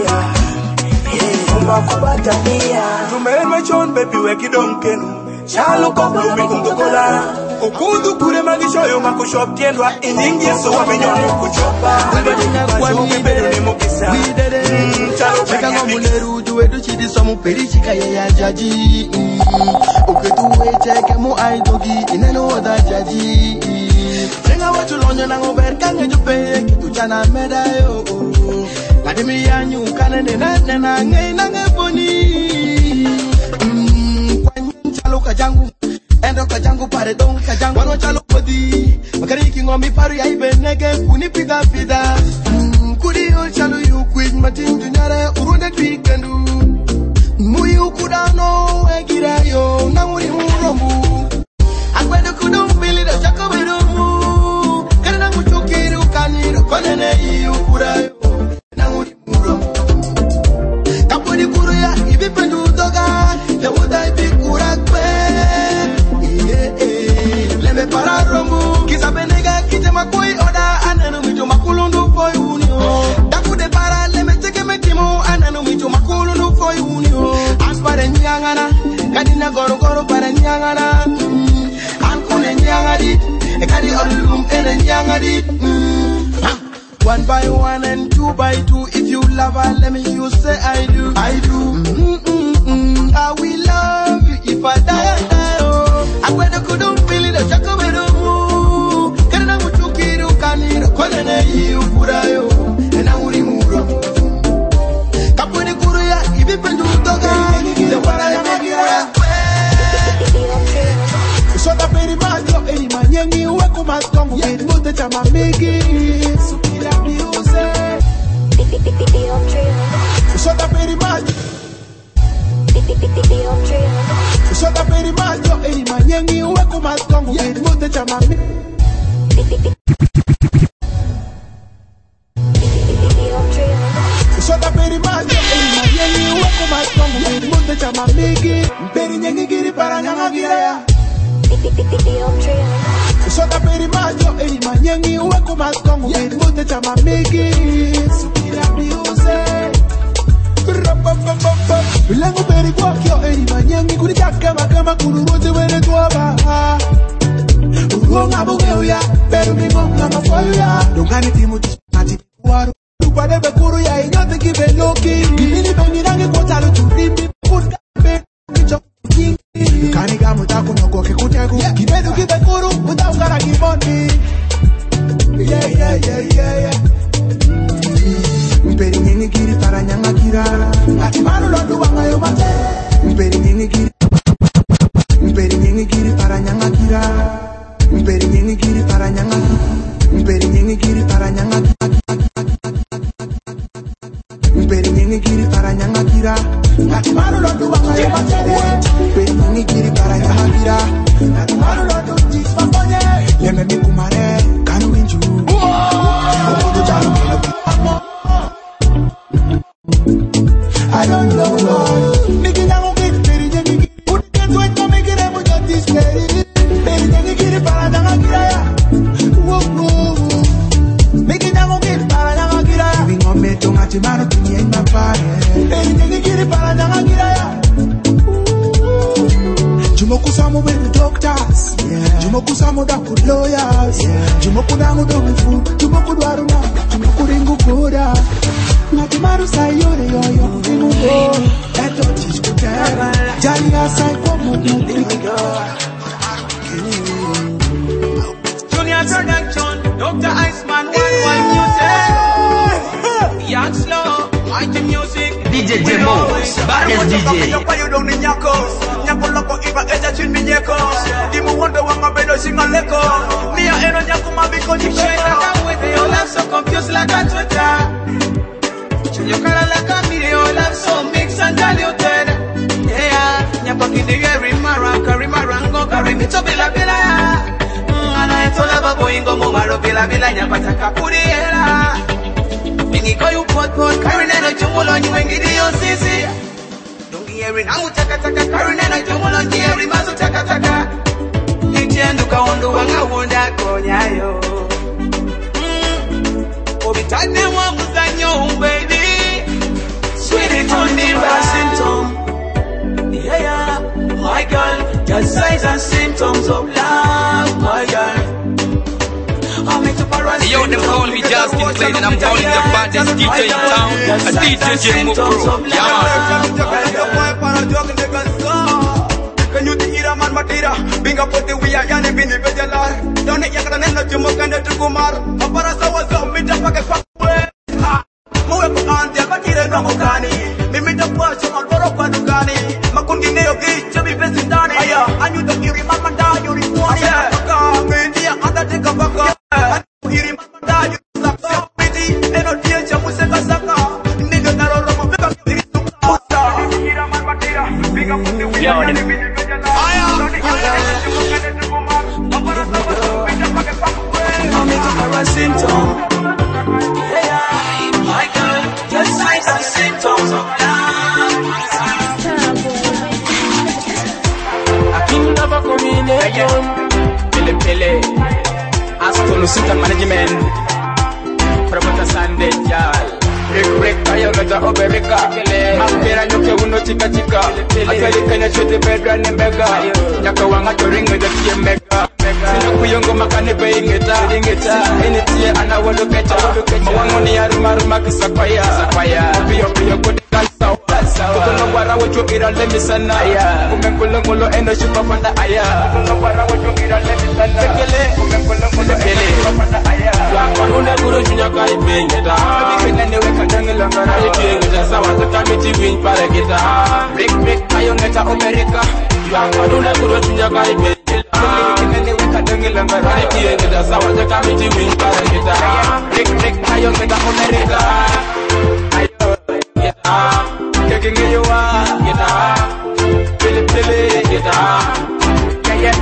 Umakubatania Tumeme chon baby weki donkenu Chalo kokulu mikungukola Okudu kure magishoyo makushop tiendwa Iningie sowa minyonu kuchopa Wajuki beru ni mukisa Chaka ngomuleru juwedu chidi somu peri chika ya jaji Oketuwe cheke mu aidogi ineno oda jaji Chenga watu lonyo na ngober kange jupe kitu chana medayo Ladimi yanyu kanene na nge na nge boni Kwanyin chalo kajangu Endo kajangu pare don kajangu Wano chalo podi Makari kingomi paru ya ibe nege kuni pida pida Kudi yo chalo yu kwid matin dunyare urunde twikendu Muyu kudano egira yo Nanguri murombu Akwede kudum bili da chako bedomu Kene nangu chukiru kaniro Konene iyu kudayo Nanguri murombu Kapudi kuru ya ibi pendu doga Lemuda ibi kurakwe Leme para rombu Kisa benega kite makui oda Anenu mijo makulundu for unio Dakude para leme cheke mekimo Anenu mijo makulundu for unio As pare nyangana Kadina goro goro pare nyangana Ankune nyangadi Ekadi olum ene nyangadi One by one and two by two If you love her let me you say I do I do I will love you if I die I whether couldn't feel it, I check over the moon. Can I go to Kiru Kaniro? Kolene, you Kurayo, and I will remove them. Kapuni Kuruya, if you do Toga, the one I am a so the very bad, you're any man, you work on my tongue, and put the time I'm making. So, so the very bad. So the very man, you're any man, you work on my tongue, and put the time I'm making. So the very man, you're any man, you work on my tongue, and put the time I'm making. Very young, get it, Paranagira. So the very man, you're any man, you work on my tongue, and put the time I'm making. So Bilango beri kwa kyo eri manyangi kuri chaka makama kururote wene tuwaba Uruonga bugeu ya, beru mingonga mafayu ya Dongani timu tismati waru Tupade bekuru ya inyote kibe loki Gilini bengi nangi kwa talo churimbi Kutka be, kicho kingi Kani gamu taku nyoko kikutegu Kibedu kibekuru, utaungara kiboni Yeah Mperi nini giri para nyanga kira Ati manu lodu wanga yo mate Mperi nini giri para nyanga kira Mperi nini giri para nyanga Mperi nini giri para nyanga Mperi nini giri para nyanga kira Ati manu lodu wanga yo mate Mperi nini giri para nyanga kira Ati manu lodu jisma konye Leme mikumare kanu winju Okodo jalo kino I don't know why. Making a move, very young. Put it to it, make it able to display. Very young, get it, Paranagaya. Whoa. Making a move, Paranagaya. Giving on me to Matimano to me in my body. Very young, get it, Paranagaya. Jumoku Samu with the doctors. Jumoku Samu da good lawyers. Jumoku Damu do food. Jumoku Waruna. Jumoku Ringu Koda. Matimaru sayore yoyo Imugo Eto chishkutera Jali asai kwa mugu Junior Production Dr. Iceman NY Music Young Slow Mighty Music DJ Jemo Baddest DJ Nyako loko iba eja chin minyeko Dimu wonder wanga bedo singa leko Nia eno nyako mabiko nisheka With your love so confused like a Twitter Your color like a video, love so mix and diluted. Yeah, nyapa kidige rimarango, carry me to bila. And I told her boingo mumaro bila nyapa takapuriela. Miniko you pot, carry neno chumulo, you ain't gidio sisi. hearing I'm chaka chaka Karen and I don't wanna hear mazo chaka chaka Itiendo ka ondo wanga wonda konyayo Obi tane wa muzanyo baby Sweetie told me about symptom Yeah, my girl Just signs and symptoms of love, my girl Hey, yo, them call me Justin Plain and I'm calling the baddest DJ in town, a DJ Jemo Pro. Yeah, Can you hear a man matira? Being up with the we are yani bini vegelar. Don't it yakana nena jumo kanda tukumar. Apara sawa zombie tapake fakwe. Muwe ko ante bakire no mokani. Mimi tapwa chama boro kwa dukani. Makungi neo gicha bi besindani. Aya, anyu to kiri mama da yuri kwani. Baka media anda teka baka. Kiri mama da yuri saka. Midi eno dia chamu seka saka. Niga naroro mabeka kiri saka. Kira man matira. Being up with the we are yani bini symptom. Yeah, my girl, just signs and symptoms of love. Aking never combination. Pele, Astro Management. Promoter Sunday, y'all. Break, tayo gata obereka. Aspera nyoke uno chika. Akali kanya chote bedra ne mega. Nyaka wanga toringa da kie mega. Sina kuyongo makane beingeta. Enitie ana walokecha. Mawango ni aruma kisakwaya. Piyo kodi kalsa. Kukono wara wacho ira lemi sana. Kumengolo eno shupa fanda aya. Kukono wara wacho ira lemi sana. Tekele. Kumengolo fanda aya. Une kuro junya kai beingeta. Bikene weka dangelanga. Ayetiengeta sawa takamiti win para kita. Break ayo ngeta obereka. Une kuro junya kai beingeta. Bikene weka dangelanga. Ayetiengeta sawa takamiti win para kita. Break ayo ngeta obereka. Kicking you are, get up. Pele, get up. Yeah.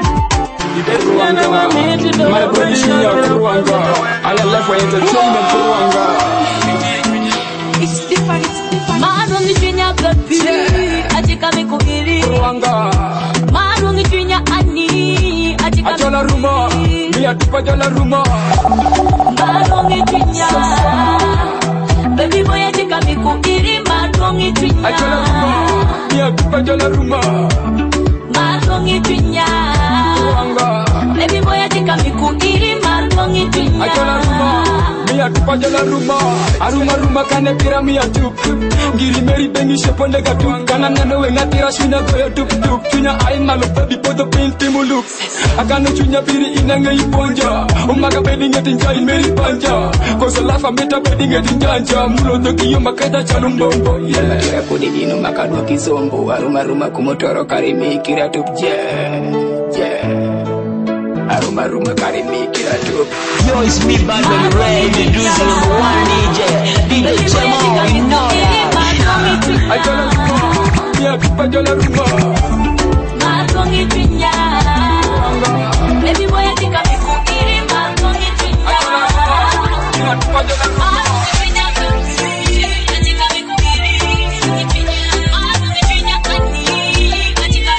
My position, Ruanga. I love for entertainment, Ruanga. It's different. Marungi chinya baby, achika mikubiri. Ruanga. Marungi chinya ani, achika ajola rumor, mi atupa jola rumor. Marungi chinya. Baby boy achika mikubiri, marungi chinya. Ajola rumor, mi atupa jola rumor. Marungi chinya. Ruanga. Baby boy achika mikubiri, marungi chinya. Ajola rumor. Mi atupa jola rumor. Aruma kane pira mi atup. Ngiri meri beni sheponde gatu. Kana nano wenga tira shuna goyo tup. Chunya ain malo baby poto pinti muluk. Akano chunya piri inanga iponja. Umaga bedi ngeti njai meri panja. Kosa lafa meta bedi ngeti njanja. Mulo toki yo maketa chalumbombo. Yeah. Kodi dino makadwa kizombo. Aruma kumotoro karimi kira tup. Yeah. Aruma karimi kira tup. Yo, it's me, Badman Ray, the Drizzy number one DJ Jemo, you know that. I jola rumor, yeah, I jola rumor. Marungi chinya. Baby boy, I think I'm mikubiri, marungi chinya. Marungi chinya baby, achika mikubiri, marungi chinya ani, achika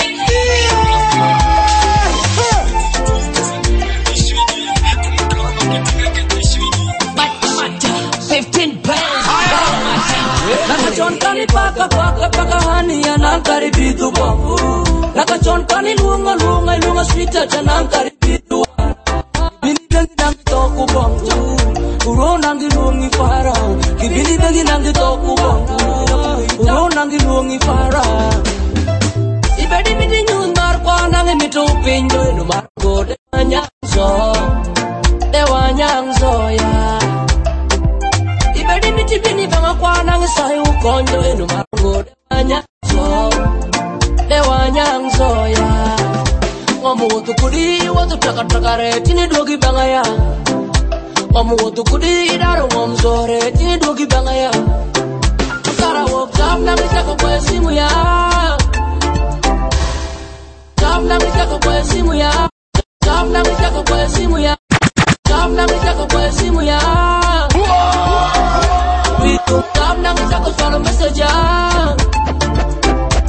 Nakachon kani paka hani ya nankari bidu bongo. Nakachon kani lunga sweeter cha nankari bidu. Bili bengi nangi toku bongo. Uro nangi lungi fara. Kibili bengi nangi toku bongo. Uro nangi lungi fara. Ibedi midi nyundar kwa nangi mito pinjo inu margo de wanyangzo ya. Ibedi miti bini banga kwa nangi sahi ukonjo inu margo de wanyangzo ya. Ngomu wotu kudi wotu taka tini dogi banga ya. Ngomu wotu kudi idaru ngomzore tini dogi banga ya. Kara wok jam nangi chako kwa simu ya. Jam nangi chako kwa simu ya. Jam nangi chako kwa simu ya. Jam nangi chako kwa simu ya. Jam nangi chako swallow message ya.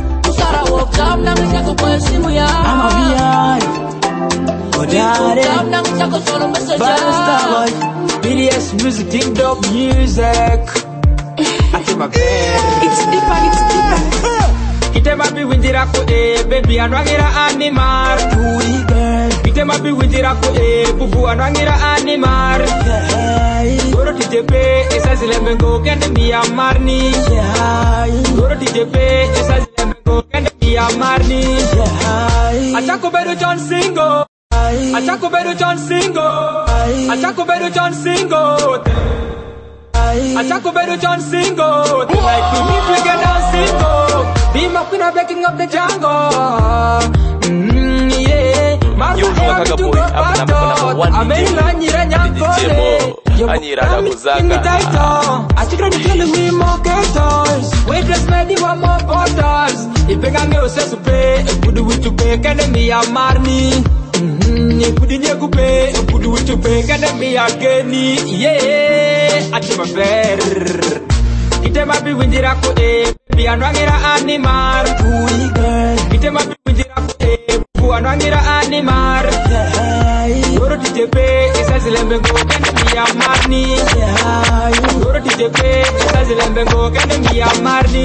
kwa simu ya I'm a VI Odare Firestar boy BDS music, King Dog music I feel my bed It's deeper Kitema bi winjira ko baby anwangira animar Puri girl Kitema bi winjira ko bubu anwangira animar Goro TJP esa zilemengo kende mi amarni Goro TJP esa zilemengo kende mi amarni Achako beru John Singo Achako beru John Singo Achako beru John Singo Achako beru John Singo Like we need to get down Singo Be my queen of breaking up the jungle yeah Marfa kaka boy Amela nyira nyakole Anyira da kuzaka Asikra ni tell me more guitars Wait just made one more bottles Ipenga me osesu pe Kudu witu pe kene mi amarni Kudu nyegu pe Kudu witu pe kene mi ageni yeah Achima ver Itema bi winjira ko Bi anwangira animar Puri girl Itema bi winjira ko Bu anwangira animar Goro TJP Isa zilembengo kende mi amarni Goro TJP Isa zilembengo kende mi amarni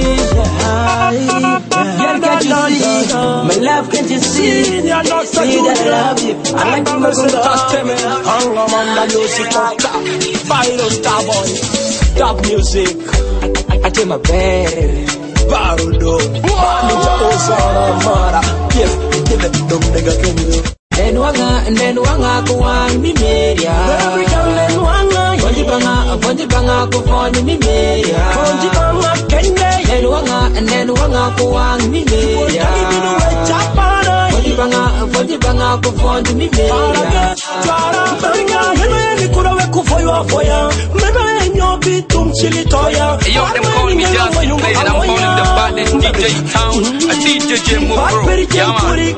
Girl can't you see My love can't you see See that I love you I like to make some touch me Hang on man the music Firestar boy Top music I take my bed Barudo Ninja Ozara Mara Give it Dum nigga Kenyo Nenwanga kuwang mimeria Fonjibanga kufonyi mimeria Nenwanga kuwang mimeria Fonjibanga kufonyi mimeria Yo, them call me Justin Play and I'm calling the baddest DJ in town A DJ J Mo Bro Yeah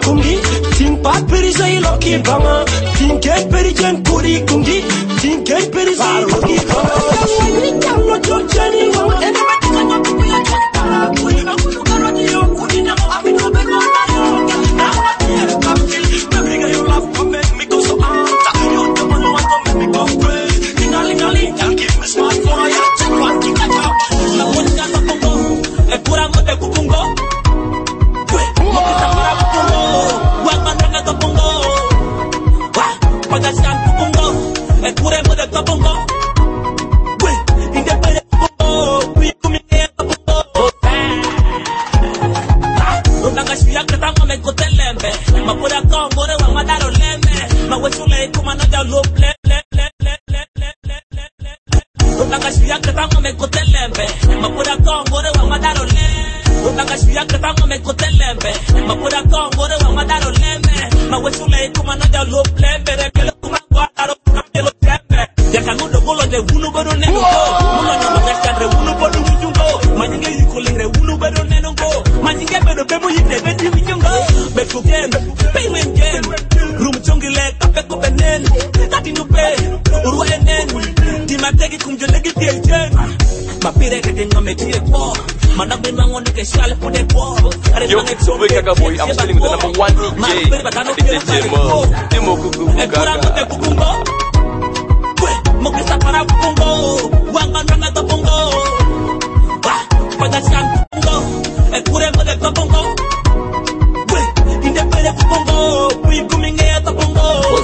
Yo, so big kaka boy, I'm still with the number one DJ J Mo Demo kuku kaka Mokisa para Congo, Wanga Nanga the Bongo. Padashan Congo, and Kurema the Bongo. In the Pere Congo, we coming here the Bongo.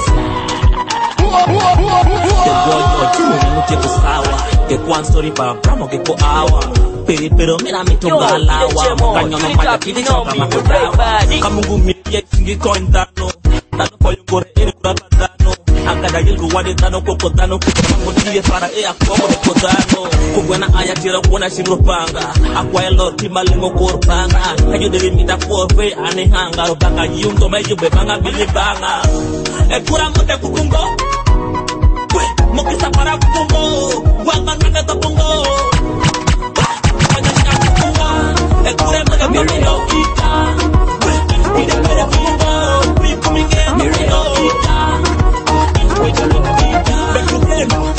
Que cuan story para bramo que ko awa pero mira mi tonga lawa kanyo no mata kidi choka makodawa kamungu mi yetingi kointano tano koyo kore ene kuratano akada yilgu wadi tano kokotano kumango tiye para e akomo de kodano kugwana aya tira kuona shimropanga akwa elo timalingo korpanga kayo de mita forfe ane hanga robanga yungo meju bebanga bilibanga e kura mote kukungo Mokisa para Congo, Wanga Nanga the Bongo. Padashan Congo, and Kurema the Miro Kita. We the Pere Congo, we coming here Miro Kita. We the Miro Kita,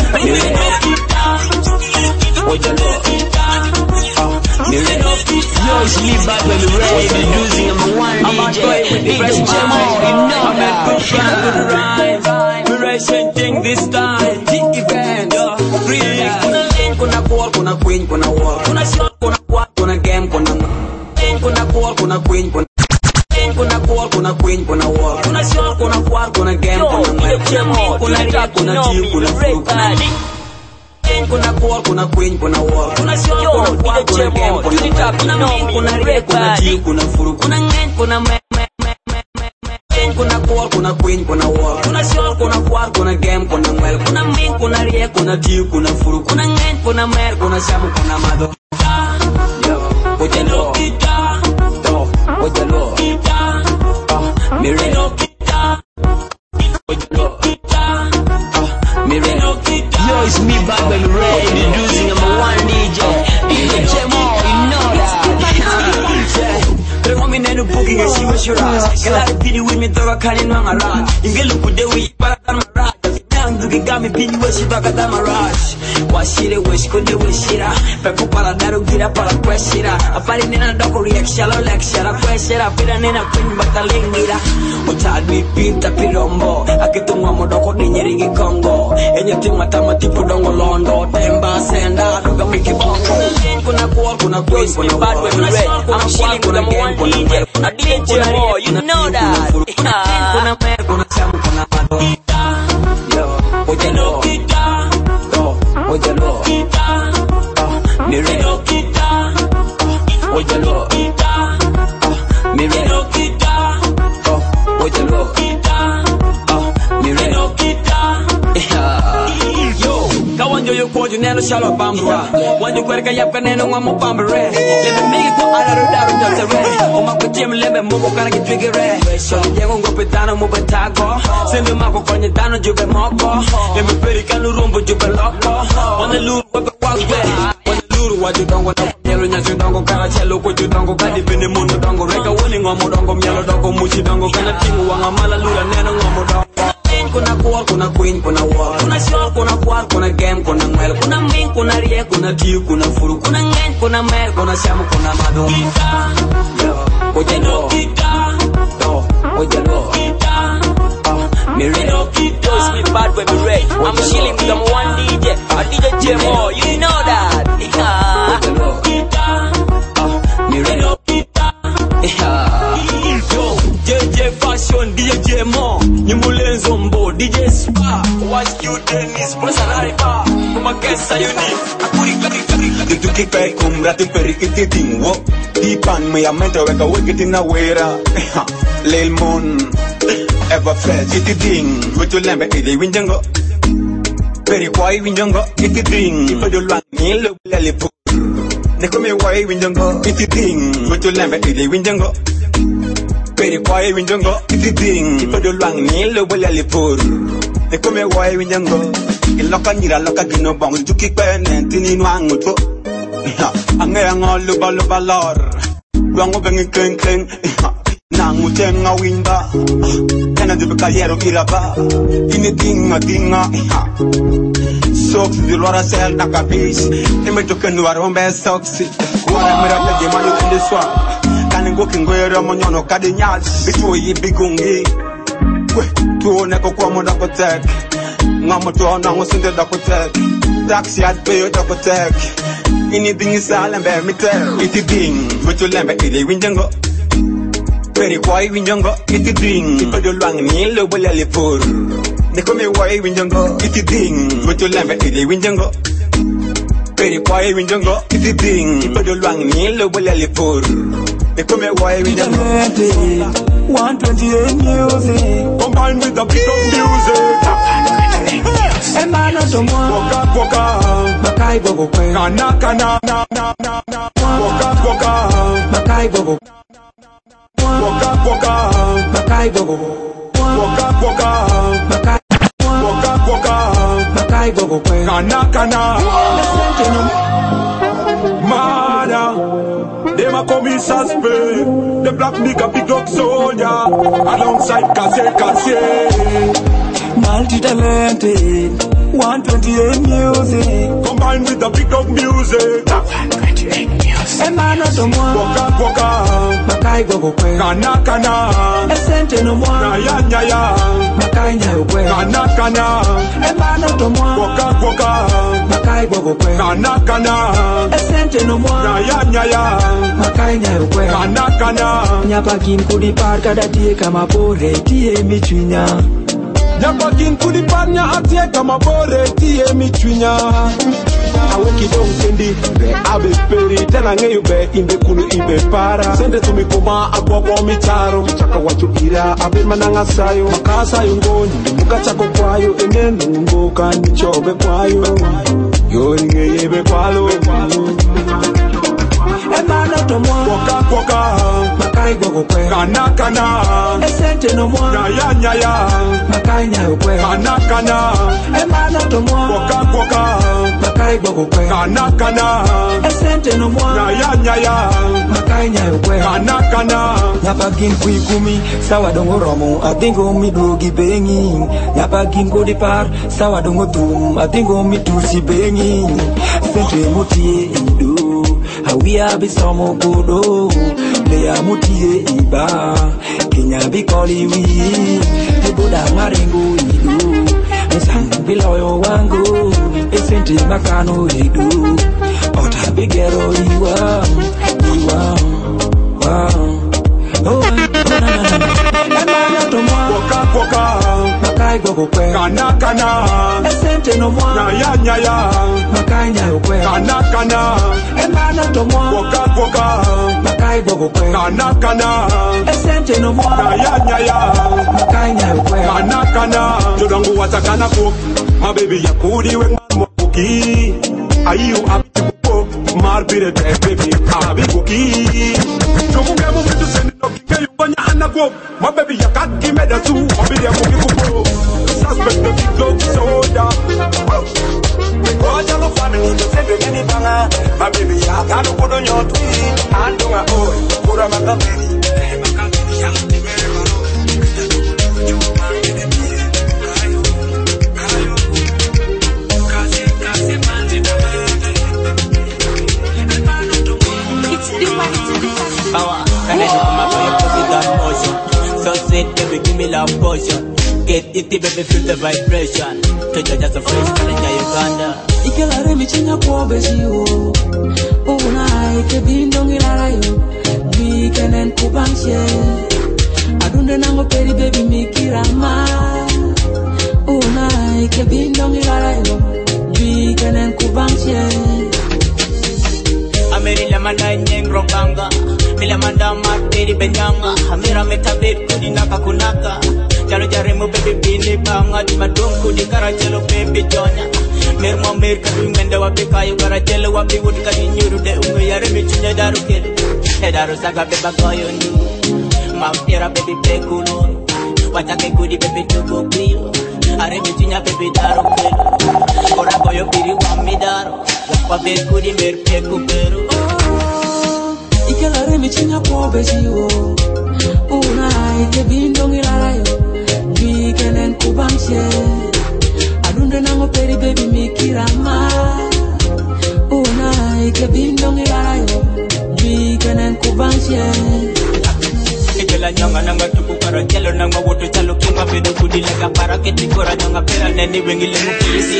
Miro Kita. We the Miro Kita, Miro Kita. Yo, it's me back when we ready to do the number one DJ. DJ Jemo, you know that. We racing thing this time. The event, really. Kuna lane, kuna call, kuna queen, kuna war. Kuna shot, kuna quad, kuna game, kuna lane, kuna call, kuna queen, kuna kuna call, kuna queen, kuna war. Kuna shot, kuna quad, kuna game, kuna lane, kuna rap, kuna team, kuna fruit. Kuna call, kuna queen, kuna war. Kuna shot, kuna quad, kuna game, kuna lane, kuna rap, kuna team, kuna fruit. Kuna lane, kuna kuna call, kuna queen, kuna war. Kuna shot, kuna quad, kuna game, kuna mel. Kuna min, kuna rie, kuna tiu, kuna furu. Kuna ngen, kuna mer, kuna shamu, kuna mado. Oye lo, oye lo, mire lo, oye lo, mire lo. Yo, it's me back when we ready to do the number one DJ. DJ Jemo, you know that. Tremo mi nenu booking and she was your ass. Kala pini with me toga kani no ngara. Ingelu kudewi para tan mara. Ndugi gami pini we she toga tan mara. Washire wish kunde wishira. Peku para daru gira para kweshira. Afari nena doko reaction lo lecture kweshira. Pira nena queen batalingira. Uchadmi pinta pirombo. Akitunga modoko ninyeringi Kongo. Enye tima tama tipo dongo londo. Temba senda doga miki bongo. Kuna call, kuna queen, kuna bad when we ready. I'm chilling with the one DJ. I didn't tell more, you know that. Kuna mer, kuna chamu, kuna mado. Oye lo, oye lo, mire lo, oye lo, mire lo, oye lo, mire lo. Yo, kawan yo ko ju neno shalo bambra. Wanju kwerka yap ka neno ngamo bambare. Lebe migi ko ara daru jotere. O ma ko tim lebe mo ko kana ki twigere. So yengo ngo petano mo betago. Sende ma ko konye dano jube moko. Lebe peri kanu rombo jube loko. Wana luru webe wagwe. Wana luru waju dongo na nyelo nyasu dongo kana chelo ko ju dongo kadi bene mono dongo. Reka woni ngamo dongo myelo dongo muchi dongo kana timu wanga mala lura neno ngamo dongo. Kuna call, kuna queen, kuna war. Kuna shot, kuna quad, kuna game, kuna mel. Kuna min, kuna rie, kuna tiu, kuna furu. Kuna ngen, kuna mer, kuna shamu, kuna mado. Oye lo, oye lo, mire lo. It's me bad when we ready. I'm chilling with them one DJ. A DJ Jemo, you know that. Oye lo, mire lo. Yo, JJ Fashion, DJ Jemo. Nyumule Zombo, DJ Spa. Watch you Dennis, Personal Bar. Kuma kesa yuni. Itu kikai kumratin perikiti tingwo. Dipan me amento weka wekiti na wera. Lil Moon, ever fresh iti ding. Witu lembe ili winjango. Peri kwai winjango iti ding. Ipodo luang nilo lele pu. Nekome wai winjango iti ding. Witu lembe ili winjango. Peri kwai winjango iti ding. Ipodo luang nilo lele pu. Nekome wai winjango. Iloka nira loka gino bong. Juki kwe nentini nuanguto. Ange ango luba luba lor. Wango bengi kleng kleng. Nangu tenga winda. Tena dupe kayero kiraba. Ini dinga dinga. Socks di lora sel na kabis. Ime toke nuar hombe socks. Kuara mera pege manu kende swap. Kani ngoki ngwere monyono kade nyaz. Bitu yi bigungi. Tuone ko kwa moda kotek. Ngamo to na ngosinde da kotek. Taxi at pay da kotek. Ini dingi salembe mitel. Iti ding. Witu lembe ili winjango. Peri kwai winjango, iti ding. Ipodo luang nilo lele pur. Nekome wai winjango, iti ding. Witu lembe ili winjango. Peri kwai winjango, iti ding. Ipodo luang nilo lele pur. Nekome wai winjango. 128 music combined with the beat of music. Emana tomo boka boka makai gogo kwe kana kana na na na na boka boka makai gogo boka boka makai gogo boka boka makai boka boka makai gogo kwe kana kana Mada. They ma call me suspect. The black nigga big dog soldier. Alongside Kase. Multi-talented. 128 music. Combined with the big dog music. 128 music. Emano to mwa Poka Makai gogo kwe Kana Esente no mwa Na ya Makai nyayo kwe Kana Emano to mwa Poka Makai gogo kwe Kana Esente no mwa Na ya Makai nyayo kwe Kana Nyapa kin kudi par kada tie kama bore tie michwinya Nyapa kin kudi par nya atie kama bore tie michwinya Awe kidong kendi be abe peri tena ngeyu be imbe kunu imbe para sende tumikoma agwagwa mitaro chaka wacho ira abe mananga sayo makasa yungoni muka chako kwayo enenu ngoka nichobe kwayo yori ngeyebe kwalo Emano to mwa Poka Makai gogo kwe Kana Esente no mwa Na ya Makai nyayo kwe Kana Emano to mwa Poka Makai gogo kwe Kana Esente no mwa Na ya Makai nyayo kwe Kana Nyapa gin kui kumi Sawa dongo romo Adingo mi dugi bengi Nyapa gin kodi par Sawa dongo dum Adingo mi tusi bengi Sente mutie ido Hawia bisomo kudo Leya mutie iba Kenya bikoli wi Eboda marengo ido Esangu biloyo wangu Esente makano ido Ota bigero iwa Oh, Emano to mwa Poka Makai gogo kwe Kana Esente no mwa Na ya Makai nyayo kwe Kana Emano to mwa Poka Makai gogo kwe Kana Esente no mwa Na ya Makai nyayo kwe Kana Jodangu watakana ko My baby ya kudi we moki Ayu abiku Marbire te baby Abikuki Jomunge mumitu seni nokinge yubanya anako My baby ya kaki medasu Mabide mukikupo Suspect the big dog soda Oja lo family to send many banga My baby ya kanu kudo nyotwi Andunga oi Kura makabiri Makabiri ya timere maro So sweet, baby, give me love potion. Get it, baby, feel the vibration. Touch just a fresh challenge, Uganda. Ikelare michinya kwa besio. Una ike bindong ilarayo. Weekend kubanshe. Adunde nango peri baby mikirama. Una ike bindong ilarayo. Weekend kubanshe. Amerila manda nyeng rokanga. Mila manda materi benyanga. Amira metabit kudi naka kunaka. Jalo jare mo baby bini banga. Di madung kudi karachelo baby jonya. Mer mo mer kadu menda wapi kayu karachelo wapi wood kadi nyuru de ungu yare michunya daru kelu. He daru saga beba koyo ndu. Mampira baby pekulo. Watake kudi baby tuko kuyo. Are michunya baby daru kelu. Kora koyo biri wami daru. Wapi kudi mer peku peru. Ikelare michinya kwa besio. Una ike bindong ilarayo. Weekend kubanshe. Adunde nango peri baby mikirama. Una ike bindong ilarayo. Weekend kubanshe. Ikela nyanga nanga tuku kara jelo nanga woto chalo kinga pedo kudi lega para keti kora nyanga pera neni wengi lemu kilisi.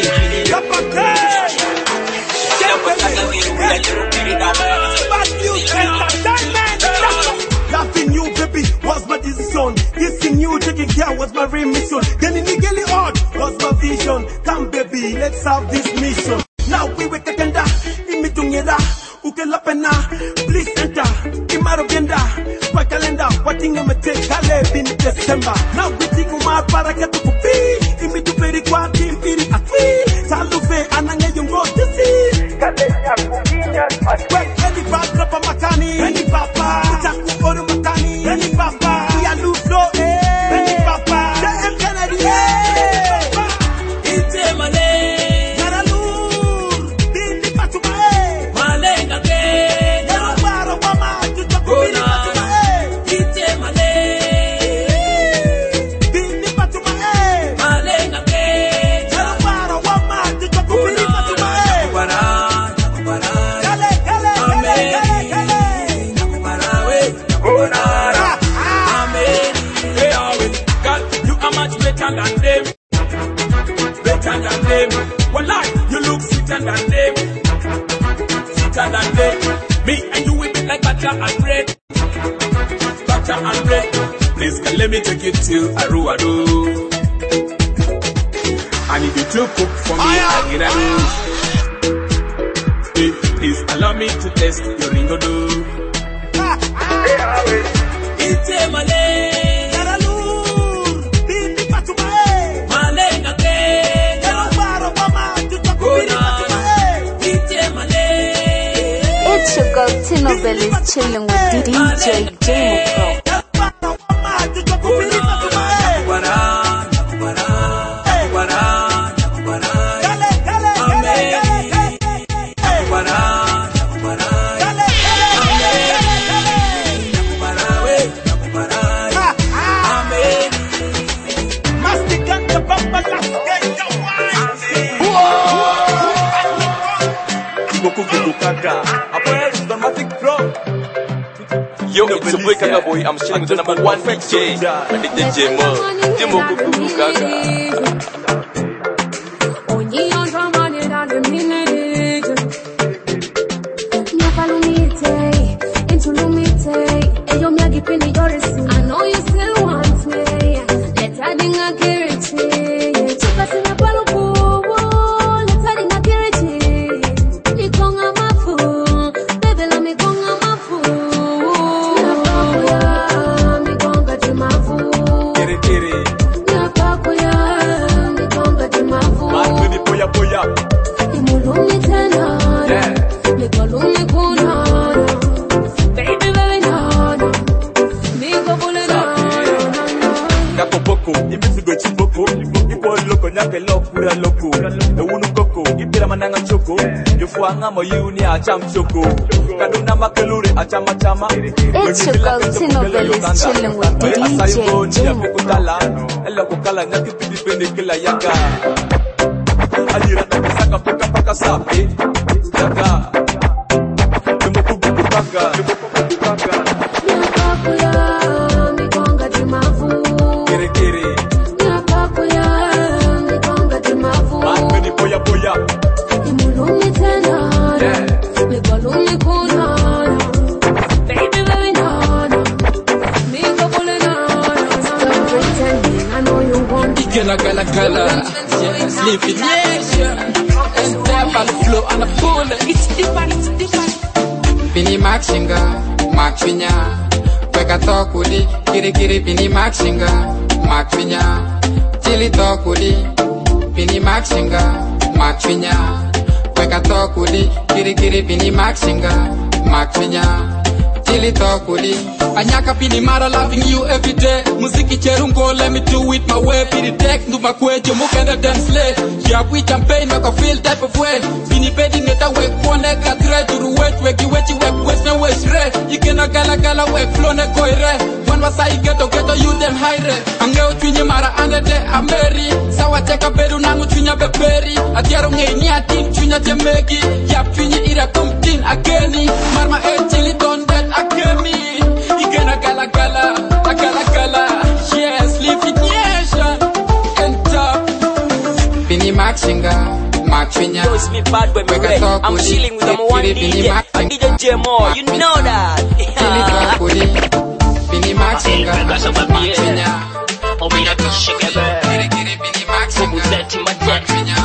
Loving you, baby, was my decision. Kissing you, taking care was my real mission. Getting legally on was my vision. Come, baby, let's have this mission. Now we wake agenda, imidungera, ukela pena, please enter. Imaro genda, kwa calendar, watting I'm a take, Caleb in December. Now we take my paraketu kupi, imiduperi kwa team, piri atwi, salufe, anange yung go to see. Kalenya kukinya, any papa makani, any papa, itaku oru makani, any papa, we are luflo, any papa, JM Kennedy, Ite male, Naralur, Dindi Patuma, malenga ke, Narabaro mama, Tutakubini Patuma, Ite male, Dindi Patuma, Butter and bread. Please can let me take you to Aruado. I need you to cook for me. I get a do. Please allow me to taste your ringo do. It's a Malay. It's your girl Tino Bell is chilling with DJ Jemo Pro. Yo, it's a boy Kaka Boy. I'm chilling with the number one DJ. DJ Jemo. Jemo Kuku Kaka. I know you still want me. Let's add in a charity. It's your girl Tino Bell is chilling with DJ Jemo Gala, yeah, sleeping, yeah, and tap on the floor and the pool. It's different. Bini Maxinga, Maxinya, Weka Tokudi, Kiri Bini Maxinga, Maxinya, Chili Tokudi, Bini Maxinga, Maxinya, Weka Tokudi, Kiri Bini Maxinga, Maxinya, Chili Tokudi. Anyaka pini mara loving you every day. Muziki cherungo, let me do it my way. Pini tek, numa kwejo, mukenda dance lay. Yeah, we champagne, make a feel type of way. Pini bedi neta wek, pone katre. Turu wet, weki wek, west na west re. Ikena gala wek, flow ne koi re. One wasai ghetto, you them high re. Angeo chwinye mara ande de Ameri. Sawa cheka beru nangu chwinya beberi. Atiaro ngei ni atin, chwinya temegi. Yap chwinye ira kumtin ageni. Marma chili don that akemi. Gala, yes, live it, yes, and top. Bini Maxinga, Maxinya. Yo, it's me bad boy, I'm chilling with them one DJ, DJ Jemo, you know that. Bini Maxinga, Maxinya. Oh, we have to shake it, Bini Maxinga, Maxinya.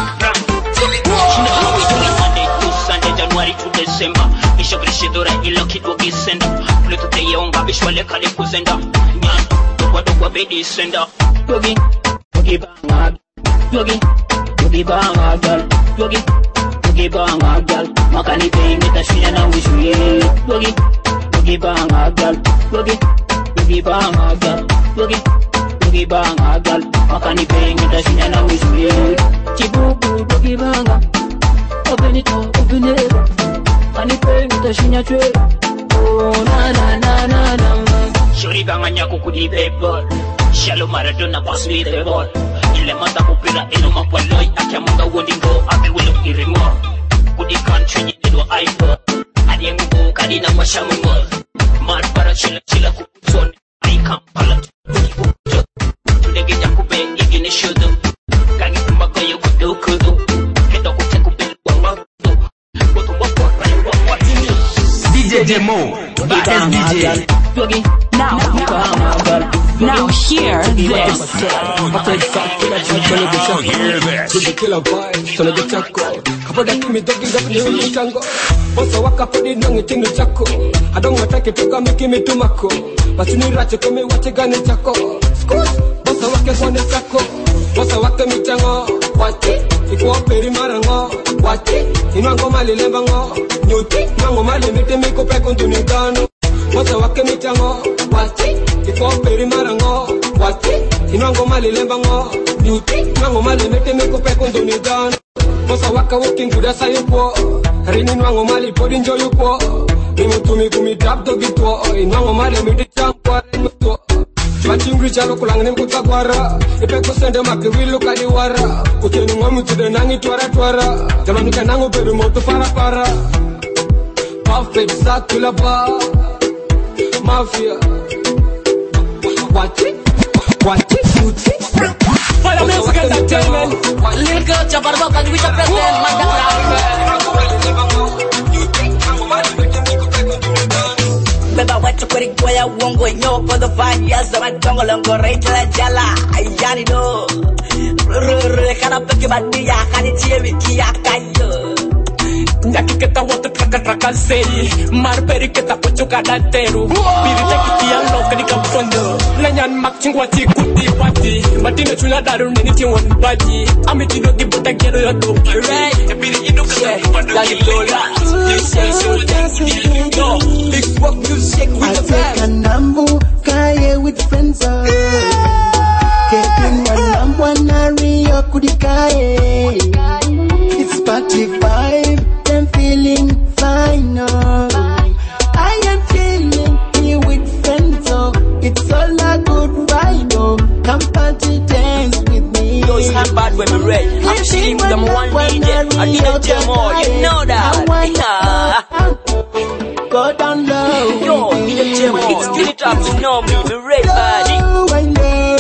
Sunday, January to December. Ishobishidora ilokidwa gisenda. Pluto teyonga bishwale kale kuzenda. Wadogwa bedi senda. Yogi banga. Yogi banga gal. Yogi banga gal. Makani pengi tashina na wishuye. Yogi banga gal. Yogi banga gal. Yogi banga gal. Makani pengi tashina na wishuye. Chibubu yogi banga. Open it. Kani pengi tashinya chwe. Oh na. Shuri banganya kukudi bebol. Shalom Maradona pass me the ball. Ile mata kupira eno makwaloi. Akiamunga wondingo abe welo irimo. Kudi country nyido iPhone. Adiengu kadina mashamungo. Marpara chila kuputoni. I Kampala. Tudege jakube igine shudu. Kagi kumbaga yo kudu. Keto kuteku wangwa. DJ Jemo, baddest DJ. Now hear this. Bosa wake michango, wati ikuwa peri marango, wati inwango mali lembango, nyuti nango mali mite miko peko ntunitano. Bosa wake michango, wati ikuwa peri marango, wati inwango mali lembango, nyuti nango mali mite miko peko ntunitano. Bosa waka walking kuda sayupo, rini nwango mali podi njo yupo, nimutumi kumidap dogitwo, inwango mali mite champwa rinutwo. Machingri chalo kulangne mkutagwara Ipe kusende makiwilu kadiwara Ucheni ngomu tude nangi twara Jamani kanangu peru motu para Perfect sakula ba Mafia Wati Suti Follow music entertainment Little girl chapargo kan wita present Beba watu kweri kwaya uongo nyo for the 5 years of my jungle longo reitela jala ayani do kana peke badia kani tie wiki akayo Ndaki keta watu traka sei Marberi keta pocho kadateru Biri teki tiang loka di kampondo Lanyan mak chingwa kuti wati Matine chula daru nini tiwan baji Amiti do di buta gero ya do Right Biri indo kata Lagi dola Big walk music with the band Kanambu kaye with friends Kepin wanamwanari yokudikaye It's party vibe I'm feeling fine, I am feeling here with friends, it's all a good ride, come party dance with me. Yo, it's not bad when we're ready. I'm chilling with them one DJ, I need a demo, you know that. Go down low. Yo, need a demo, it's still it up, you know me, we're ready, buddy. I know.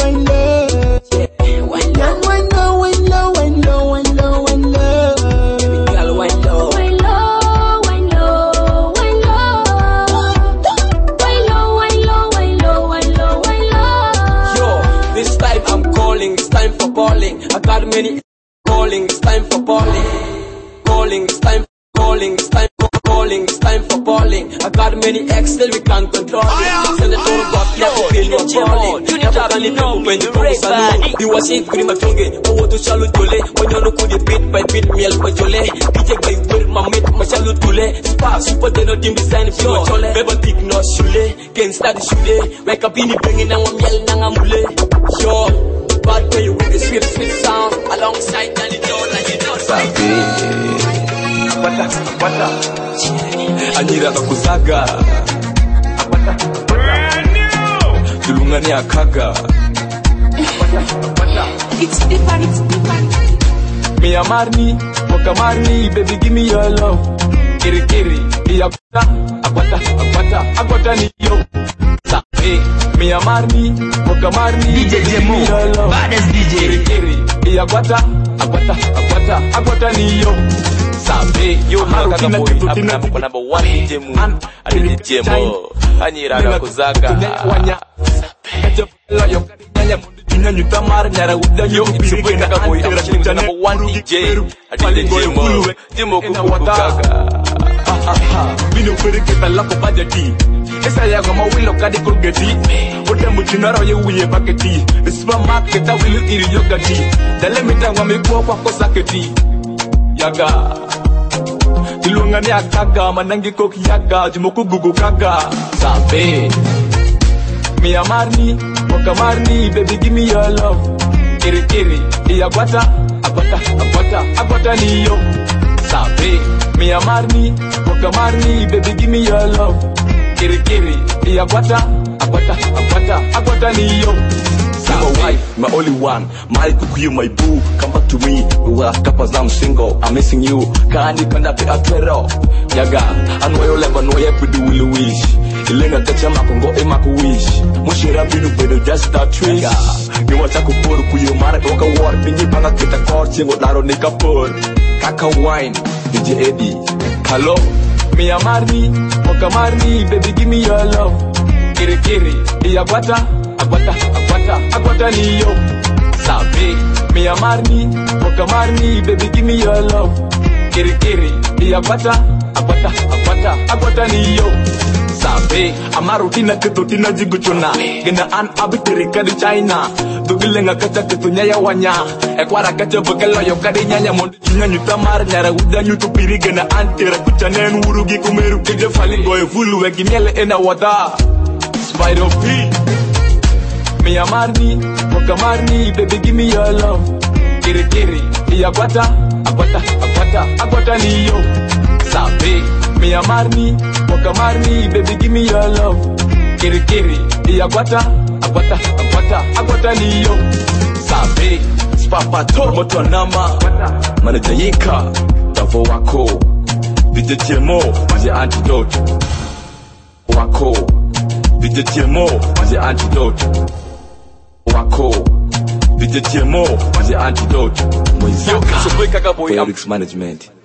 I got many calling, it's time for balling. Calling, it's time for calling, it's time for calling, it's time for balling. I got many X till we can't control it. Send it all back, never feel you're balling. You need to know when you raise body. You was in green matunge, oh to shalu jole. When you look at the beat by beat, meal for jole. DJ by word, my mate, my shalu jole. Spa, super, they know team design for jole. Never dig no shule, can't start the shule. Wake up in the bringing and one yell, nangamule. Yo. Bad way with the sweet sound alongside Danny Doll and you know Sabi Apata Anira kakusaga Apata Tulungani akaga It's different Me amarni, wakamarni, baby give me your love Kiri, me akwata ni yo Me amarni, wakamarni, DJ Jemo, baddest DJ Kiri, akwata ni yo Sabe, yo haka boy, hapo number 1 DJ Mu Adili Jemo, anyira kakuzaga Ina nyutamar nyara uda yo Super naka boy, I'm chilling with the number 1 DJ Adili Jemo kukukaga Bino kwere keta lako bajati Esa ya goma wilo kadi kurgeti Ote muchinaro ye uye baketi Supermarket a wilo iri yogati Dale mitangwa mikuwa kwa kosaketi Yaga Tulungani akaga manangi koki yaga Jimoku gugu kaga Sabe Me amarni, wakamarni, baby give me your love Kiri, akwata ni yo Sabe Me amarni, wakamarni, baby give me your love Kiri, akwata ni yo My wife, my only one, my kuku, my boo. Come back to me, kapas I'm single, I'm missing you. Kani kanda pe atwero, yaga. Anwayo leba no ye pidu will wish. Ilenga techa makongo e maku wish. Mushira binu pedo just a twist. Ni wacha kupuru kuyo mara oka war. Pinyi panga kita kor chingo laro nika pur. Kaka wine, DJ Eddie. Hello, Me amarni, wakamarni, baby give me your love Kiri Iagwata Agwata ni yo Sabe Me amarni Mokamarni Baby give me your love Kiri Iagwata Agwata ni yo Sabe Amaru tina keto tina jiguchona Gena an abitiri kadi China Dugilenga kacha keto nyaya wanya Ekwara kacha bagalo yo kadi nyanya Mondi chinya nyuta mar nyara uda nyutu piri Gena an tira kuchanen urugi kumeru Keje fali goe fulu wegi miele ena wada Spider P Me amarni Mokamarni Baby give me your love Kiri Iagwata Agwata ni yo Sabe Me amarni Mokamarni Baby give me your love Kiri Iagwata Agwata ni yo Sabe Spapato Moto nama Manager Yinka Davo wako DJ Jemo The antidote Wako DJ Jemo The antidote Wako DJ Jemo The antidote Moizaka Felix Management